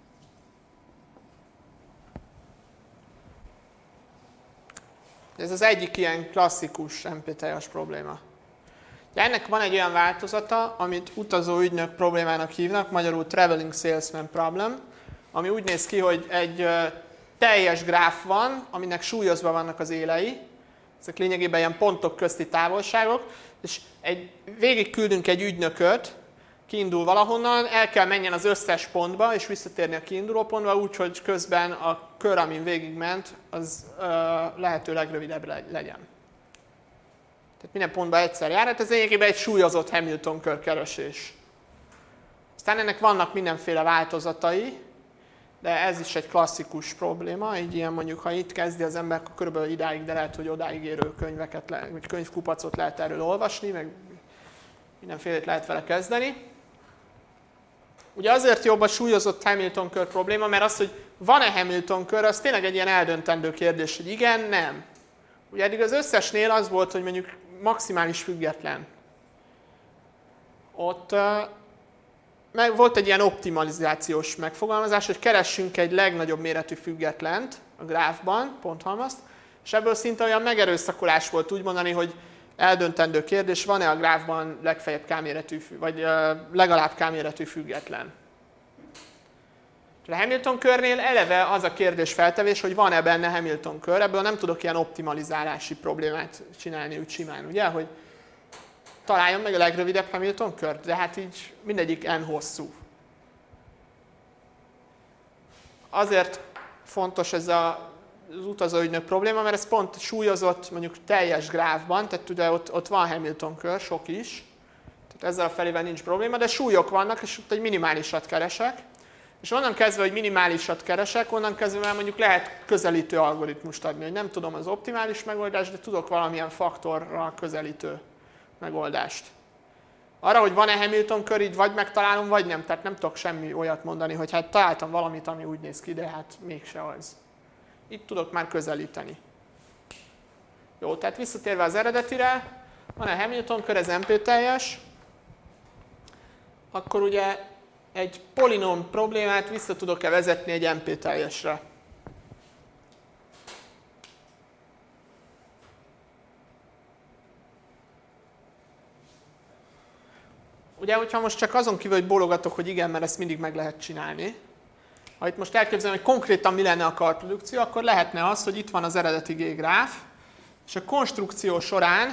Ez az egyik ilyen klasszikus NP teljes probléma. De ennek van egy olyan változata, amit utazó ügynök problémának hívnak, magyarul Traveling Salesman Problem, ami úgy néz ki, hogy egy teljes gráf van, aminek súlyozva vannak az élei, ezek lényegében ilyen pontok közti távolságok, és végig küldünk egy ügynököt, kiindul valahonnan, el kell menjen az összes pontba, és visszatérni a kiinduló pontba, úgyhogy közben a kör, amin végigment, az lehető legrövidebb legyen. Tehát minden pontban egyszer jár, hát ez lényegében egy súlyozott Hamilton-kör keresés. Aztán ennek vannak mindenféle változatai, de ez is egy klasszikus probléma, így ilyen mondjuk, ha itt kezdi az ember, akkor körülbelül idáig, de lehet, hogy odáig érő könyveket, vagy könyvkupacot lehet erről olvasni, meg mindenfélét lehet vele kezdeni. Ugye azért jobb a súlyozott Hamilton-kör probléma, mert az, hogy van-e Hamilton-kör, az tényleg egy ilyen eldöntendő kérdés, hogy igen, nem. Ugye eddig az összesnél az volt, hogy mondjuk maximális független. Ott volt egy ilyen optimalizációs megfogalmazás, hogy keressünk egy legnagyobb méretű függetlent a gráfban, ponthalmazt, és ebből szinte olyan megerőszakolás volt úgy mondani, hogy eldöntendő kérdés, van-e a gráfban legfeljebb k-méretű, vagy legalább k-méretű független. A Hamilton-körnél eleve az a kérdés feltevés, hogy van-e benne Hamilton-kör, ebből nem tudok ilyen optimalizálási problémát csinálni úgy simán, ugye, hogy találjam meg a legrövidebb Hamilton-kört, de hát így mindegyik n hosszú. Azért fontos ez az utazóügynök probléma, mert ez pont súlyozott mondjuk teljes gráfban, tehát ugye ott van Hamilton-kör, sok is, tehát ezzel a felével nincs probléma, de súlyok vannak, és ott egy minimálisat keresek. És onnan kezdve, hogy minimálisat keresek, onnan kezdve már mondjuk lehet közelítő algoritmust adni, hogy nem tudom az optimális megoldást, de tudok valamilyen faktorral közelítő megoldást. Arra, hogy van-e Hamilton-kör, így vagy megtalálom, vagy nem. Tehát nem tudok semmi olyat mondani, hogy hát találtam valamit, ami úgy néz ki, de hát mégse az. Itt tudok már közelíteni. Jó, tehát visszatérve az eredetire, van-e Hamilton-kör, ez NP teljes, akkor ugye egy polinom problémát vissza tudok-e vezetni egy NP teljesre. Ugye, hogyha most csak azon kívül, hogy bólogatok, hogy igen, mert ezt mindig meg lehet csinálni. Ha itt most elképzelem, hogy konkrétan mi lenne a karprodukció, akkor lehetne az, hogy itt van az eredeti G-gráf, és a konstrukció során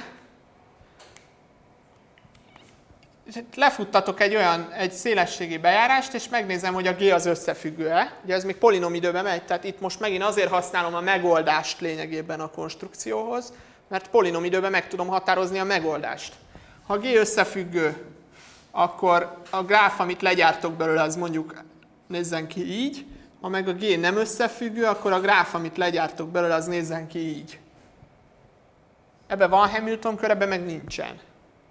lefuttatok egy szélességi bejárást, és megnézem, hogy a G az összefüggő-e. Ugye ez még polinom időben megy, tehát itt most megint azért használom a megoldást lényegében a konstrukcióhoz, mert polinom időben meg tudom határozni a megoldást. Ha G összefüggő, akkor a gráf, amit legyártok belőle, az mondjuk nézzen ki így, ha meg a G nem összefüggő, akkor a gráf, amit legyártok belőle, az nézzen ki így. Ebben van Hamilton kör, ebben meg nincsen.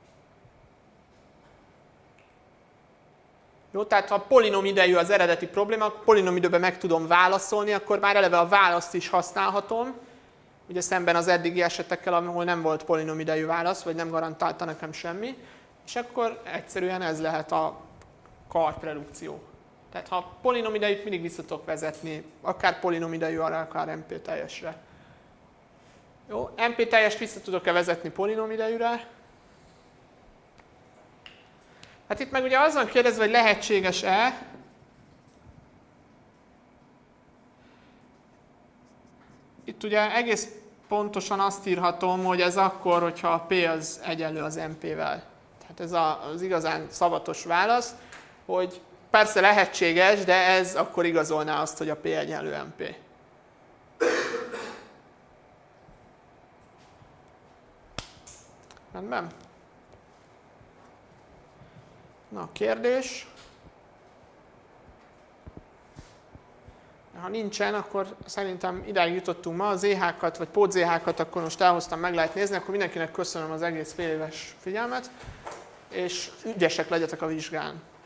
Jó, tehát ha polinom idejű az eredeti probléma, akkor polinom időben meg tudom válaszolni, akkor már eleve a választ is használhatom. Ugye szemben az eddigi esetekkel, ahol nem volt polinom idejű válasz, vagy nem garantálta nekem semmi. És akkor egyszerűen ez lehet a karpredukció. Tehát ha polinom idejűt mindig vissza tudok vezetni, akár polinom idejű arra, akár MP teljesre. Jó, MP teljest vissza tudok-e vezetni polinom idejűre? Hát itt meg ugye az van kérdezve, hogy lehetséges-e, itt ugye egész pontosan azt írhatom, hogy ez akkor, hogyha a P az egyenlő az MP-vel. Tehát ez az igazán szavatos válasz, hogy persze lehetséges, de ez akkor igazolná azt, hogy a P egyenlő MP. Rendben? Na, kérdés. Ha nincsen, akkor szerintem idáig jutottunk ma. Az EH-kat, vagy pót-ZH-kat akkor most elhoztam, meg lehet nézni. Akkor mindenkinek köszönöm az egész fél éves figyelmet, és ügyesek legyetek a vizsgán.